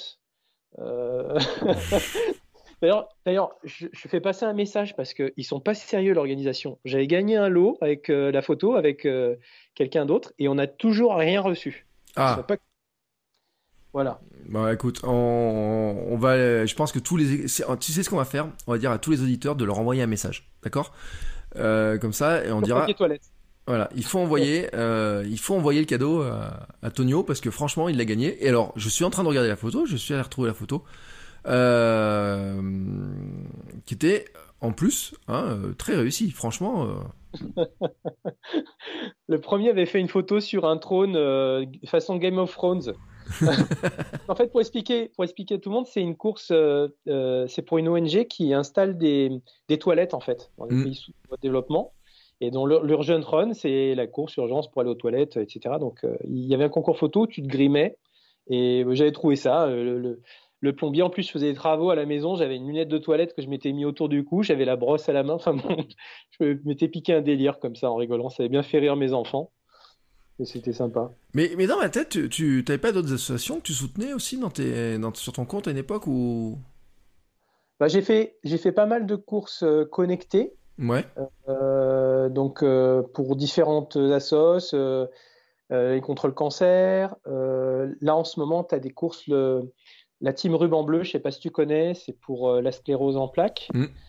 D'ailleurs, je fais passer un message parce qu'ils sont pas sérieux, l'organisation. J'avais gagné un lot avec la photo avec quelqu'un d'autre et on n'a toujours rien reçu. Ah. Voilà. Bah écoute, on va, je pense que tu sais ce qu'on va faire. On va dire à tous les auditeurs de leur envoyer un message, d'accord comme ça, et on dira. Voilà, il faut envoyer le cadeau à Tonio parce que franchement, il l'a gagné. Et alors, je suis en train de regarder la photo, je suis allé retrouver la photo, qui était en plus très réussi, franchement. Le premier avait fait une photo sur un trône façon Game of Thrones. En fait, pour expliquer à tout le monde, c'est une course, c'est pour une ONG qui installe des toilettes en fait dans les pays sous développement. Et dont l'Urgent Run, c'est la course urgence pour aller aux toilettes, etc. Donc, il y avait un concours photo, tu te grimais. Et j'avais trouvé ça. Le plombier, en plus, faisait des travaux à la maison. J'avais une lunette de toilette que je m'étais mis autour du cou. J'avais la brosse à la main. Enfin bon, je m'étais piqué un délire comme ça en rigolant. Ça avait bien fait rire mes enfants. Et c'était sympa. Mais dans ma tête, tu n'avais pas d'autres associations que tu soutenais aussi sur ton compte à une époque où... Bah, j'ai fait pas mal de courses connectées. Ouais. Donc pour différentes assos contre le cancer. Là en ce moment, tu as des courses, la team Ruban Bleu, je sais pas si tu connais, c'est pour la sclérose en plaques.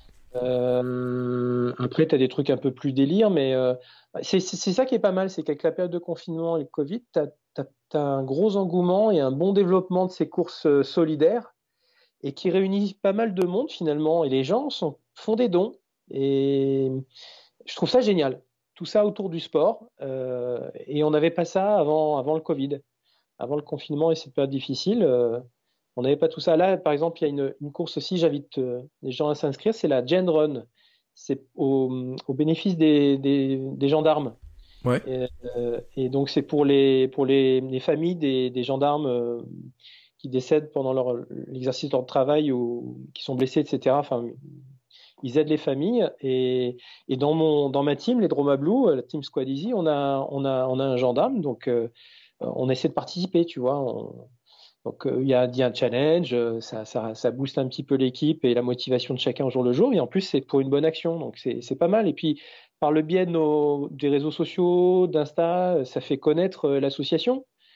Après, tu as des trucs un peu plus délire, mais c'est ça qui est pas mal, c'est qu'avec la période de confinement et le Covid, tu as un gros engouement et un bon développement de ces courses solidaires et qui réunissent pas mal de monde finalement, et les gens font des dons. Et je trouve ça génial, tout ça autour du sport. Et on n'avait pas ça avant le Covid, avant le confinement et cette période difficile. On n'avait pas tout ça. Là, par exemple, il y a une course aussi, j'invite les gens à s'inscrire, c'est la Gen Run. C'est au bénéfice des gendarmes. Ouais. Et donc, c'est pour les familles des gendarmes qui décèdent pendant l'exercice de leur travail ou qui sont blessés, etc. Enfin, ils aident les familles et dans ma team, les Droma Blue, la team Squad Easy, on a un gendarme, donc on essaie de participer, tu vois. Donc il y a un challenge, ça booste un petit peu l'équipe et la motivation de chacun au jour le jour, et en plus c'est pour une bonne action, donc c'est pas mal. Et puis par le biais des réseaux sociaux, d'Insta, ça fait connaître l'association.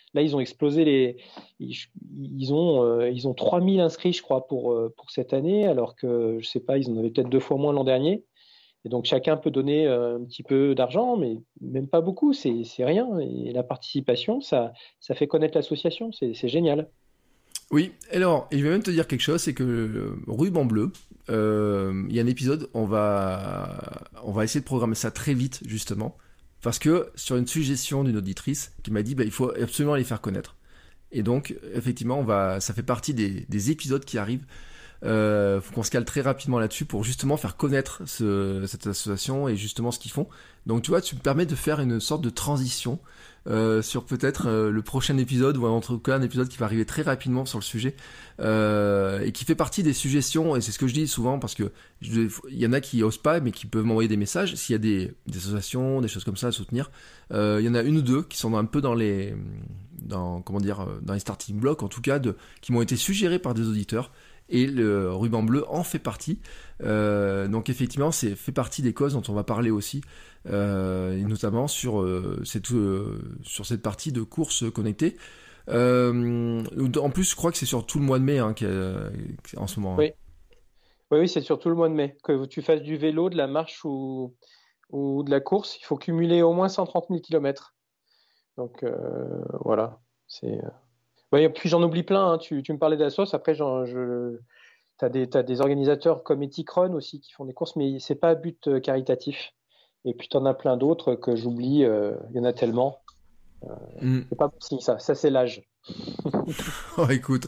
Là, ils ont explosé ils ont 3000 inscrits, je crois, pour cette année, alors que, je sais pas, ils en avaient peut-être 2 fois moins l'an dernier. Et donc, chacun peut donner un petit peu d'argent, mais même pas beaucoup, c'est rien. Et la participation, ça fait connaître l'association, c'est génial. Oui, alors, et je vais même te dire quelque chose, c'est que Ruban Bleu, il y a un épisode, on va essayer de programmer ça très vite, justement, parce que sur une suggestion d'une auditrice qui m'a dit, bah, il faut absolument les faire connaître. Et donc, effectivement, ça fait partie des épisodes qui arrivent. Faut qu'on se cale très rapidement là-dessus pour justement faire connaître cette association et justement ce qu'ils font. Donc tu vois, tu me permets de faire une sorte de transition sur peut-être le prochain épisode, ou en tout cas un épisode qui va arriver très rapidement sur le sujet et qui fait partie des suggestions. Et c'est ce que je dis souvent, parce que il y en a qui osent pas mais qui peuvent m'envoyer des messages s'il y a des associations, des choses comme ça à soutenir. Il y en a une ou deux qui sont un peu dans les starting blocks, en tout cas qui m'ont été suggérées par des auditeurs. Et le Ruban Bleu en fait partie. Donc effectivement, c'est fait partie des causes dont on va parler aussi, et notamment sur cette partie de course connectée. En plus, je crois que c'est sur tout le mois de mai en ce moment. Oui, oui, oui, c'est sur tout le mois de mai. Que tu fasses du vélo, de la marche ou de la course, il faut cumuler au moins 130 000 km. Donc voilà. Ouais, puis j'en oublie plein, hein. Tu me parlais d'Assos, après t'as des organisateurs comme Ethicron aussi qui font des courses, mais c'est pas à but caritatif. Et puis t'en as plein d'autres que j'oublie, il y en a tellement. C'est pas bon signe, ça c'est l'âge. Oh, écoute.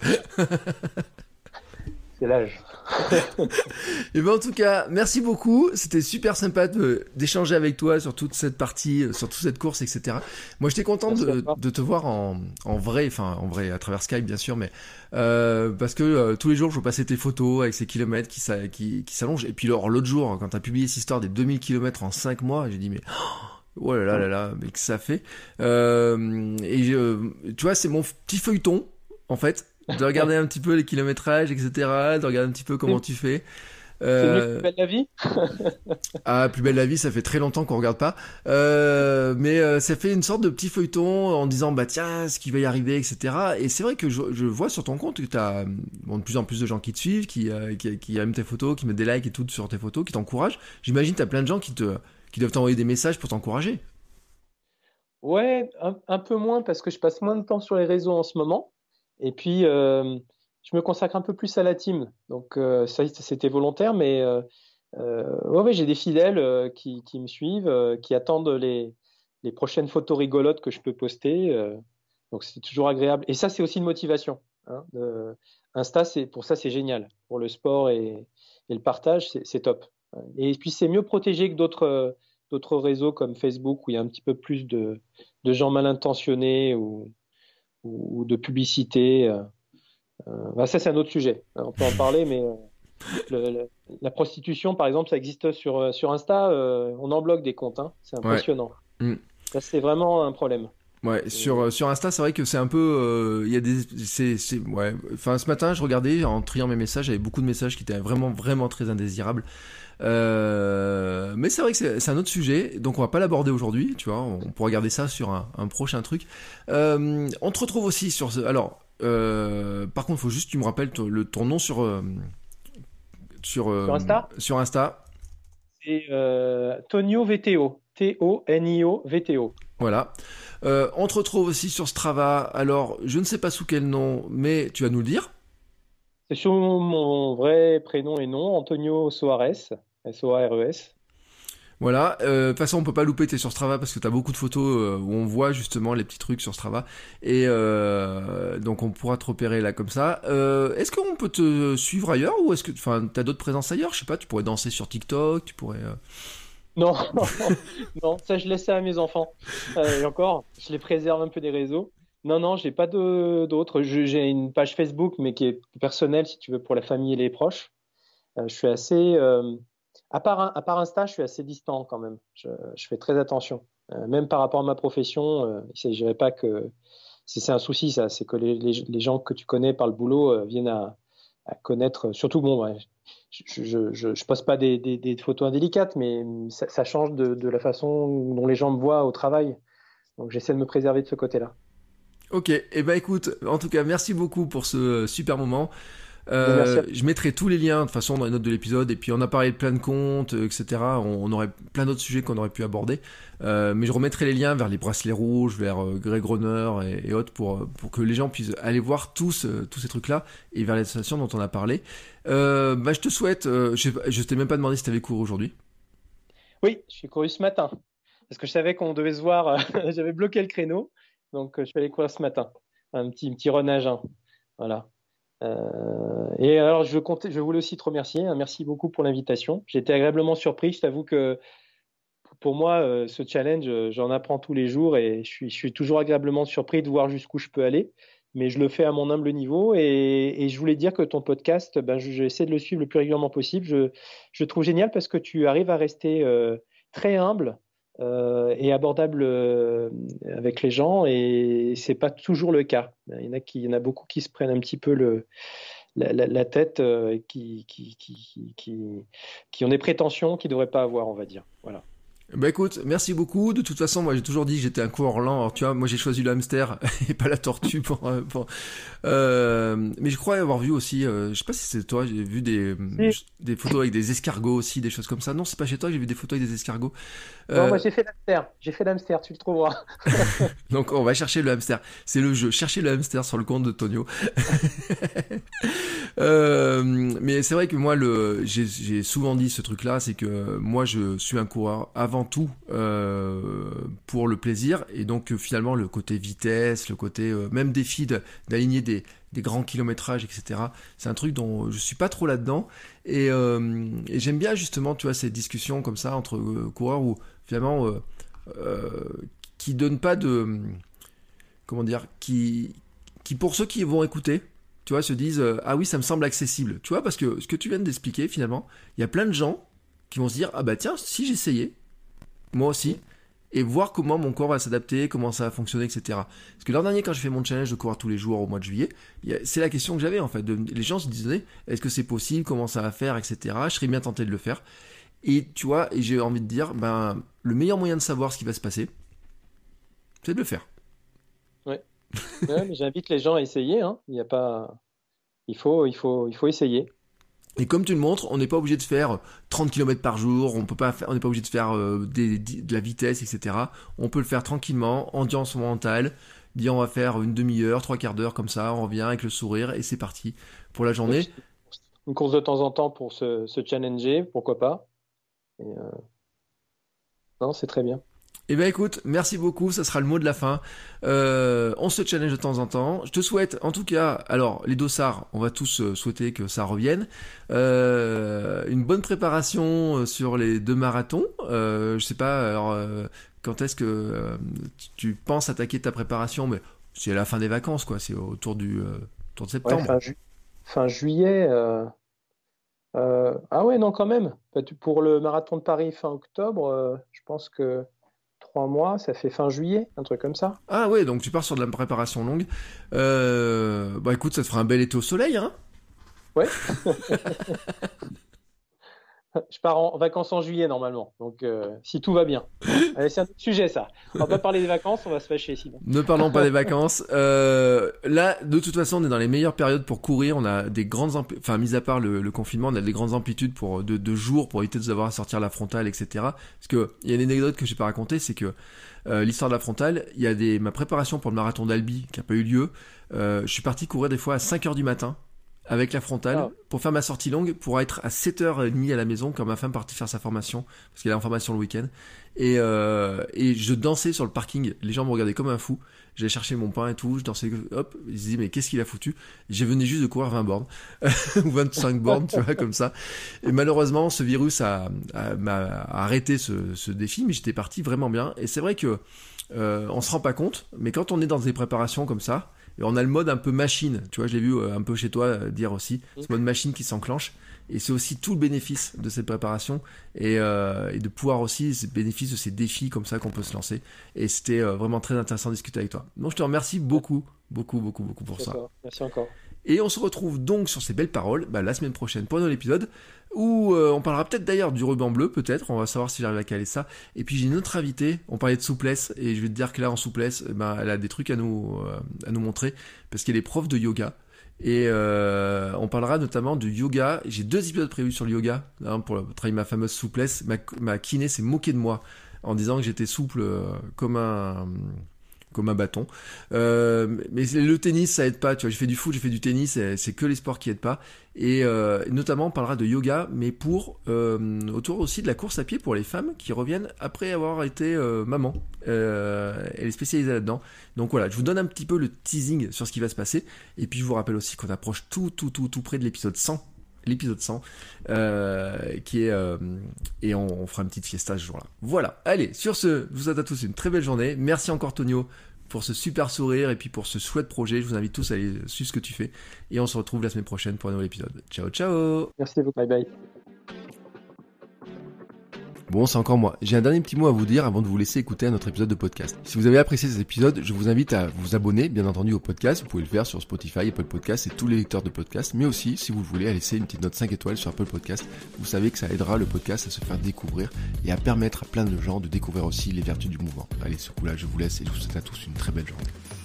C'est l'âge. Et ben en tout cas, merci beaucoup. C'était super sympa d'échanger avec toi sur toute cette partie, sur toute cette course, etc. Moi, j'étais content de te voir en vrai, à travers Skype bien sûr, mais parce que tous les jours, je vois passer tes photos avec ces kilomètres qui s'allongent. Et puis l'autre jour, quand t'as publié cette histoire des 2000 kilomètres en 5 mois, j'ai dit mais oh là là là là, mais que ça fait. Tu vois, c'est mon petit feuilleton en fait, de regarder un petit peu les kilométrages, etc., de regarder un petit peu comment tu fais. C'est mieux que Plus belle la vie. Ah, Plus belle la vie, ça fait très longtemps qu'on regarde pas. Mais ça fait une sorte de petit feuilleton en disant, bah tiens, ce qui va y arriver, etc. Et c'est vrai que je vois sur ton compte que t'as de plus en plus de gens qui te suivent, qui aiment tes photos, qui mettent des likes et tout sur tes photos, qui t'encouragent. J'imagine que t'as plein de gens qui doivent t'envoyer des messages pour t'encourager. Ouais, un peu moins parce que je passe moins de temps sur les réseaux en ce moment. Et puis, je me consacre un peu plus à la team. Donc, ça, c'était volontaire, mais ouais, j'ai des fidèles qui me suivent, qui attendent les prochaines photos rigolotes que je peux poster. Donc, c'est toujours agréable. Et ça, c'est aussi une motivation, hein. Insta, pour ça, c'est génial. Pour le sport et le partage, c'est top. Et puis, c'est mieux protégé que d'autres réseaux comme Facebook où il y a un petit peu plus de gens mal intentionnés ou de publicité. Bah ça, c'est un autre sujet. On peut en parler, mais la prostitution, par exemple, ça existe sur Insta. On en bloque des comptes, hein. C'est impressionnant. Ouais. Ça, c'est vraiment un problème. Ouais, sur Insta, c'est vrai que c'est un peu, il y a ouais. Enfin, ce matin, je regardais en triant mes messages, il y avait beaucoup de messages qui étaient vraiment, vraiment très indésirables. Mais c'est vrai que c'est un autre sujet, donc on va pas l'aborder aujourd'hui, tu vois. On pourra garder ça sur un prochain truc. On te retrouve aussi sur alors, par contre, faut juste que tu me rappelles ton nom sur Insta. Sur Insta. C'est Tonio VTO. Tonio VTO. Voilà. On te retrouve aussi sur Strava. Alors, je ne sais pas sous quel nom, mais tu vas nous le dire. C'est sur mon vrai prénom et nom, Antonio Soares, Soares. Voilà, de toute façon on peut pas louper, t'es sur Strava parce que t'as beaucoup de photos où on voit justement les petits trucs sur Strava et donc on pourra te repérer là comme ça. Est-ce qu'on peut te suivre ailleurs ou est-ce que t'as d'autres présences ailleurs? Je sais pas, tu pourrais danser sur TikTok, tu pourrais... Non, non, ça je laisse ça à mes enfants. Et encore, je les préserve un peu des réseaux. Non, non, j'ai pas d'autres. J'ai une page Facebook, mais qui est personnelle, si tu veux, pour la famille et les proches. Je suis assez, à part Insta, je suis assez distant quand même. Je fais très attention. Même par rapport à ma profession, il ne s'agirait pas que... C'est un souci, ça. C'est que les gens que tu connais par le boulot viennent à connaître... Surtout, bon, ouais, je poste pas des photos indélicates, mais ça change de la façon dont les gens me voient au travail. Donc, j'essaie de me préserver de ce côté-là. Ok, et ben écoute, en tout cas, merci beaucoup pour ce super moment. Merci. Je mettrai tous les liens de toute façon dans les notes de l'épisode, et puis on a parlé de plein de comptes, etc. On aurait plein d'autres sujets qu'on aurait pu aborder, mais je remettrai les liens vers les bracelets rouges, vers Greg Runner et autres pour que les gens puissent aller voir tous ces trucs-là et vers les associations dont on a parlé. Je te souhaite, je t'ai même pas demandé si t'avais cours aujourd'hui. Oui, je suis couru ce matin parce que je savais qu'on devait se voir. J'avais bloqué le créneau, donc je suis allé courir ce matin. Un petit run à jeun. Voilà. Et alors, je voulais aussi te remercier. Hein, merci beaucoup pour l'invitation. J'ai été agréablement surpris. Je t'avoue que pour moi, ce challenge, j'en apprends tous les jours et je suis toujours agréablement surpris de voir jusqu'où je peux aller. Mais je le fais à mon humble niveau et je voulais dire que ton podcast, j'essaie de le suivre le plus régulièrement possible. Je le trouve génial parce que tu arrives à rester très humble et abordable avec les gens et c'est pas toujours le cas. Il y en a beaucoup qui se prennent un petit peu la tête, qui ont des prétentions qu'ils ne devraient pas avoir, on va dire. Voilà. Bah écoute, merci beaucoup. De toute façon, moi j'ai toujours dit que j'étais un coureur lent. Alors tu vois, moi j'ai choisi le hamster et pas la tortue mais je crois avoir vu aussi, je sais pas si c'est toi, j'ai vu des photos avec des escargots aussi, des choses comme ça. Non, c'est pas chez toi que j'ai vu des photos avec des escargots. Non, moi j'ai fait l'hamster. J'ai fait l'hamster, tu le trouveras. Donc on va chercher le hamster. C'est le jeu. Chercher le hamster sur le compte de Tonio. Mais c'est vrai que moi, j'ai souvent dit ce truc-là, c'est que moi je suis un coureur avant tout pour le plaisir, et donc finalement le côté vitesse, le côté même défi d'aligner des grands kilométrages, etc. C'est un truc dont je suis pas trop là-dedans, et j'aime bien justement, tu vois, ces discussions comme ça entre coureurs où finalement qui donnent pas de, comment dire, qui pour ceux qui vont écouter, tu vois, se disent ah oui, ça me semble accessible, tu vois, parce que ce que tu viens d'expliquer, finalement, il y a plein de gens qui vont se dire ah bah tiens, si j'essayais moi aussi, et voir comment mon corps va s'adapter, comment ça va fonctionner, etc. Parce que l'an dernier, quand j'ai fait mon challenge de courir tous les jours au mois de juillet, c'est la question que j'avais en fait. Les gens se disaient, est-ce que c'est possible, comment ça va faire, etc. Je serais bien tenté de le faire. Et tu vois, et j'ai envie de dire, le meilleur moyen de savoir ce qui va se passer, c'est de le faire. Ouais. Ouais, mais j'invite les gens à essayer. Hein. Il y a pas, il faut essayer. Et comme tu le montres, on n'est pas obligé de faire 30 km par jour, on n'est pas obligé de faire de la vitesse, etc. On peut le faire tranquillement, endurance mentale, dire on va faire une demi-heure, 3/4 d'heure, comme ça, on revient avec le sourire, et c'est parti pour la journée. Une course de temps en temps pour se challenger, pourquoi pas. Et, non, c'est très bien. Eh bien écoute, merci beaucoup, ça sera le mot de la fin. On se challenge de temps en temps. Je te souhaite, en tout cas, alors les dossards, on va tous souhaiter que ça revienne. Une bonne préparation sur les 2 marathons. Je sais pas, alors, quand est-ce que tu penses attaquer ta préparation, mais c'est à la fin des vacances, quoi. C'est autour de septembre. Ouais, fin juillet. Ah ouais, non, quand même. Pour le marathon de Paris fin octobre, je pense que 3 mois, ça fait fin juillet, un truc comme ça. Ah ouais, donc tu pars sur de la préparation longue. Bah écoute, ça te fera un bel été au soleil, hein. Ouais. Je pars en vacances en juillet normalement, donc si tout va bien. Allez, c'est un autre sujet ça. On va pas parler des vacances, on va se fâcher sinon. Ne parlons pas des vacances. Là, de toute façon, on est dans les meilleures périodes pour courir. On a des grandes, enfin, mis à part le confinement, on a des grandes amplitudes de jours pour éviter de nous avoir à sortir la frontale, etc. Parce que il y a une anecdote que j'ai pas racontée, c'est que l'histoire de la frontale, il y a ma préparation pour le marathon d'Albi qui a pas eu lieu. Je suis parti courir des fois à 5h du matin. Avec la frontale, pour faire ma sortie longue, pour être à 7h30 à la maison quand ma femme partait faire sa formation, parce qu'elle est en formation le week-end. Et je dansais sur le parking, les gens me regardaient comme un fou, j'allais chercher mon pain et tout, je dansais, hop, ils se disaient mais qu'est-ce qu'il a foutu? Je venais juste de courir 20 bornes, ou 25 bornes, tu vois, comme ça. Et malheureusement, ce virus m'a arrêté ce défi, mais j'étais parti vraiment bien. Et c'est vrai que on se rend pas compte, mais quand on est dans des préparations comme ça, et on a le mode un peu machine, tu vois, je l'ai vu un peu chez toi dire aussi, ce mode machine qui s'enclenche, et c'est aussi tout le bénéfice de cette préparation, et de pouvoir aussi ce bénéfice de ces défis comme ça qu'on peut se lancer, et c'était vraiment très intéressant de discuter avec toi. Donc je te remercie beaucoup pour ça. Merci encore. Et on se retrouve donc sur ces belles paroles la semaine prochaine pour un nouvel épisode où on parlera peut-être d'ailleurs du ruban bleu, peut-être, on va savoir si j'arrive à caler ça. Et puis j'ai une autre invitée, on parlait de souplesse, et je vais te dire que là en souplesse, elle a des trucs à nous montrer, parce qu'elle est prof de yoga. Et on parlera notamment du yoga. J'ai 2 épisodes prévus sur le yoga, pour travailler ma fameuse souplesse. Ma kiné s'est moquée de moi en disant que j'étais souple comme un bâton. Mais le tennis, ça aide pas. Tu vois, j'ai fait du foot, j'ai fait du tennis, c'est que les sports qui aident pas. Et notamment, on parlera de yoga, mais autour aussi de la course à pied pour les femmes qui reviennent après avoir été maman. Elle est spécialisée là-dedans. Donc voilà, je vous donne un petit peu le teasing sur ce qui va se passer. Et puis je vous rappelle aussi qu'on approche tout près de l'épisode 100. L'épisode 100 qui est et on fera une petite fiesta ce jour-là. Voilà, allez, sur ce, je vous souhaite à tous une très belle journée. Merci encore Tonio pour ce super sourire et puis pour ce chouette projet. Je vous invite tous à aller suivre ce que tu fais et on se retrouve la semaine prochaine pour un nouvel épisode. Ciao ciao. Merci beaucoup, bye bye. Bon, c'est encore moi. J'ai un dernier petit mot à vous dire avant de vous laisser écouter un autre épisode de podcast. Si vous avez apprécié cet épisode, je vous invite à vous abonner, bien entendu, au podcast. Vous pouvez le faire sur Spotify, Apple Podcasts et tous les lecteurs de podcasts. Mais aussi, si vous le voulez, à laisser une petite note 5 étoiles sur Apple Podcasts. Vous savez que ça aidera le podcast à se faire découvrir et à permettre à plein de gens de découvrir aussi les vertus du mouvement. Allez, ce coup-là, je vous laisse et je vous souhaite à tous une très belle journée.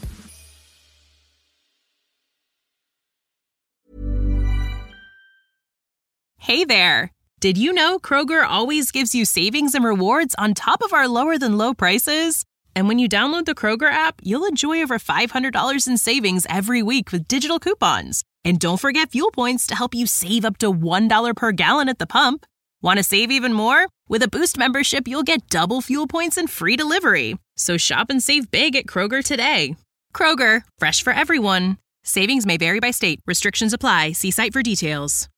Hey there! Did you know Kroger always gives you savings and rewards on top of our lower-than-low prices? And when you download the Kroger app, you'll enjoy over $500 in savings every week with digital coupons. And don't forget fuel points to help you save up to $1 per gallon at the pump. Want to save even more? With a Boost membership, you'll get double fuel points and free delivery. So shop and save big at Kroger today. Kroger, fresh for everyone. Savings may vary by state. Restrictions apply. See site for details.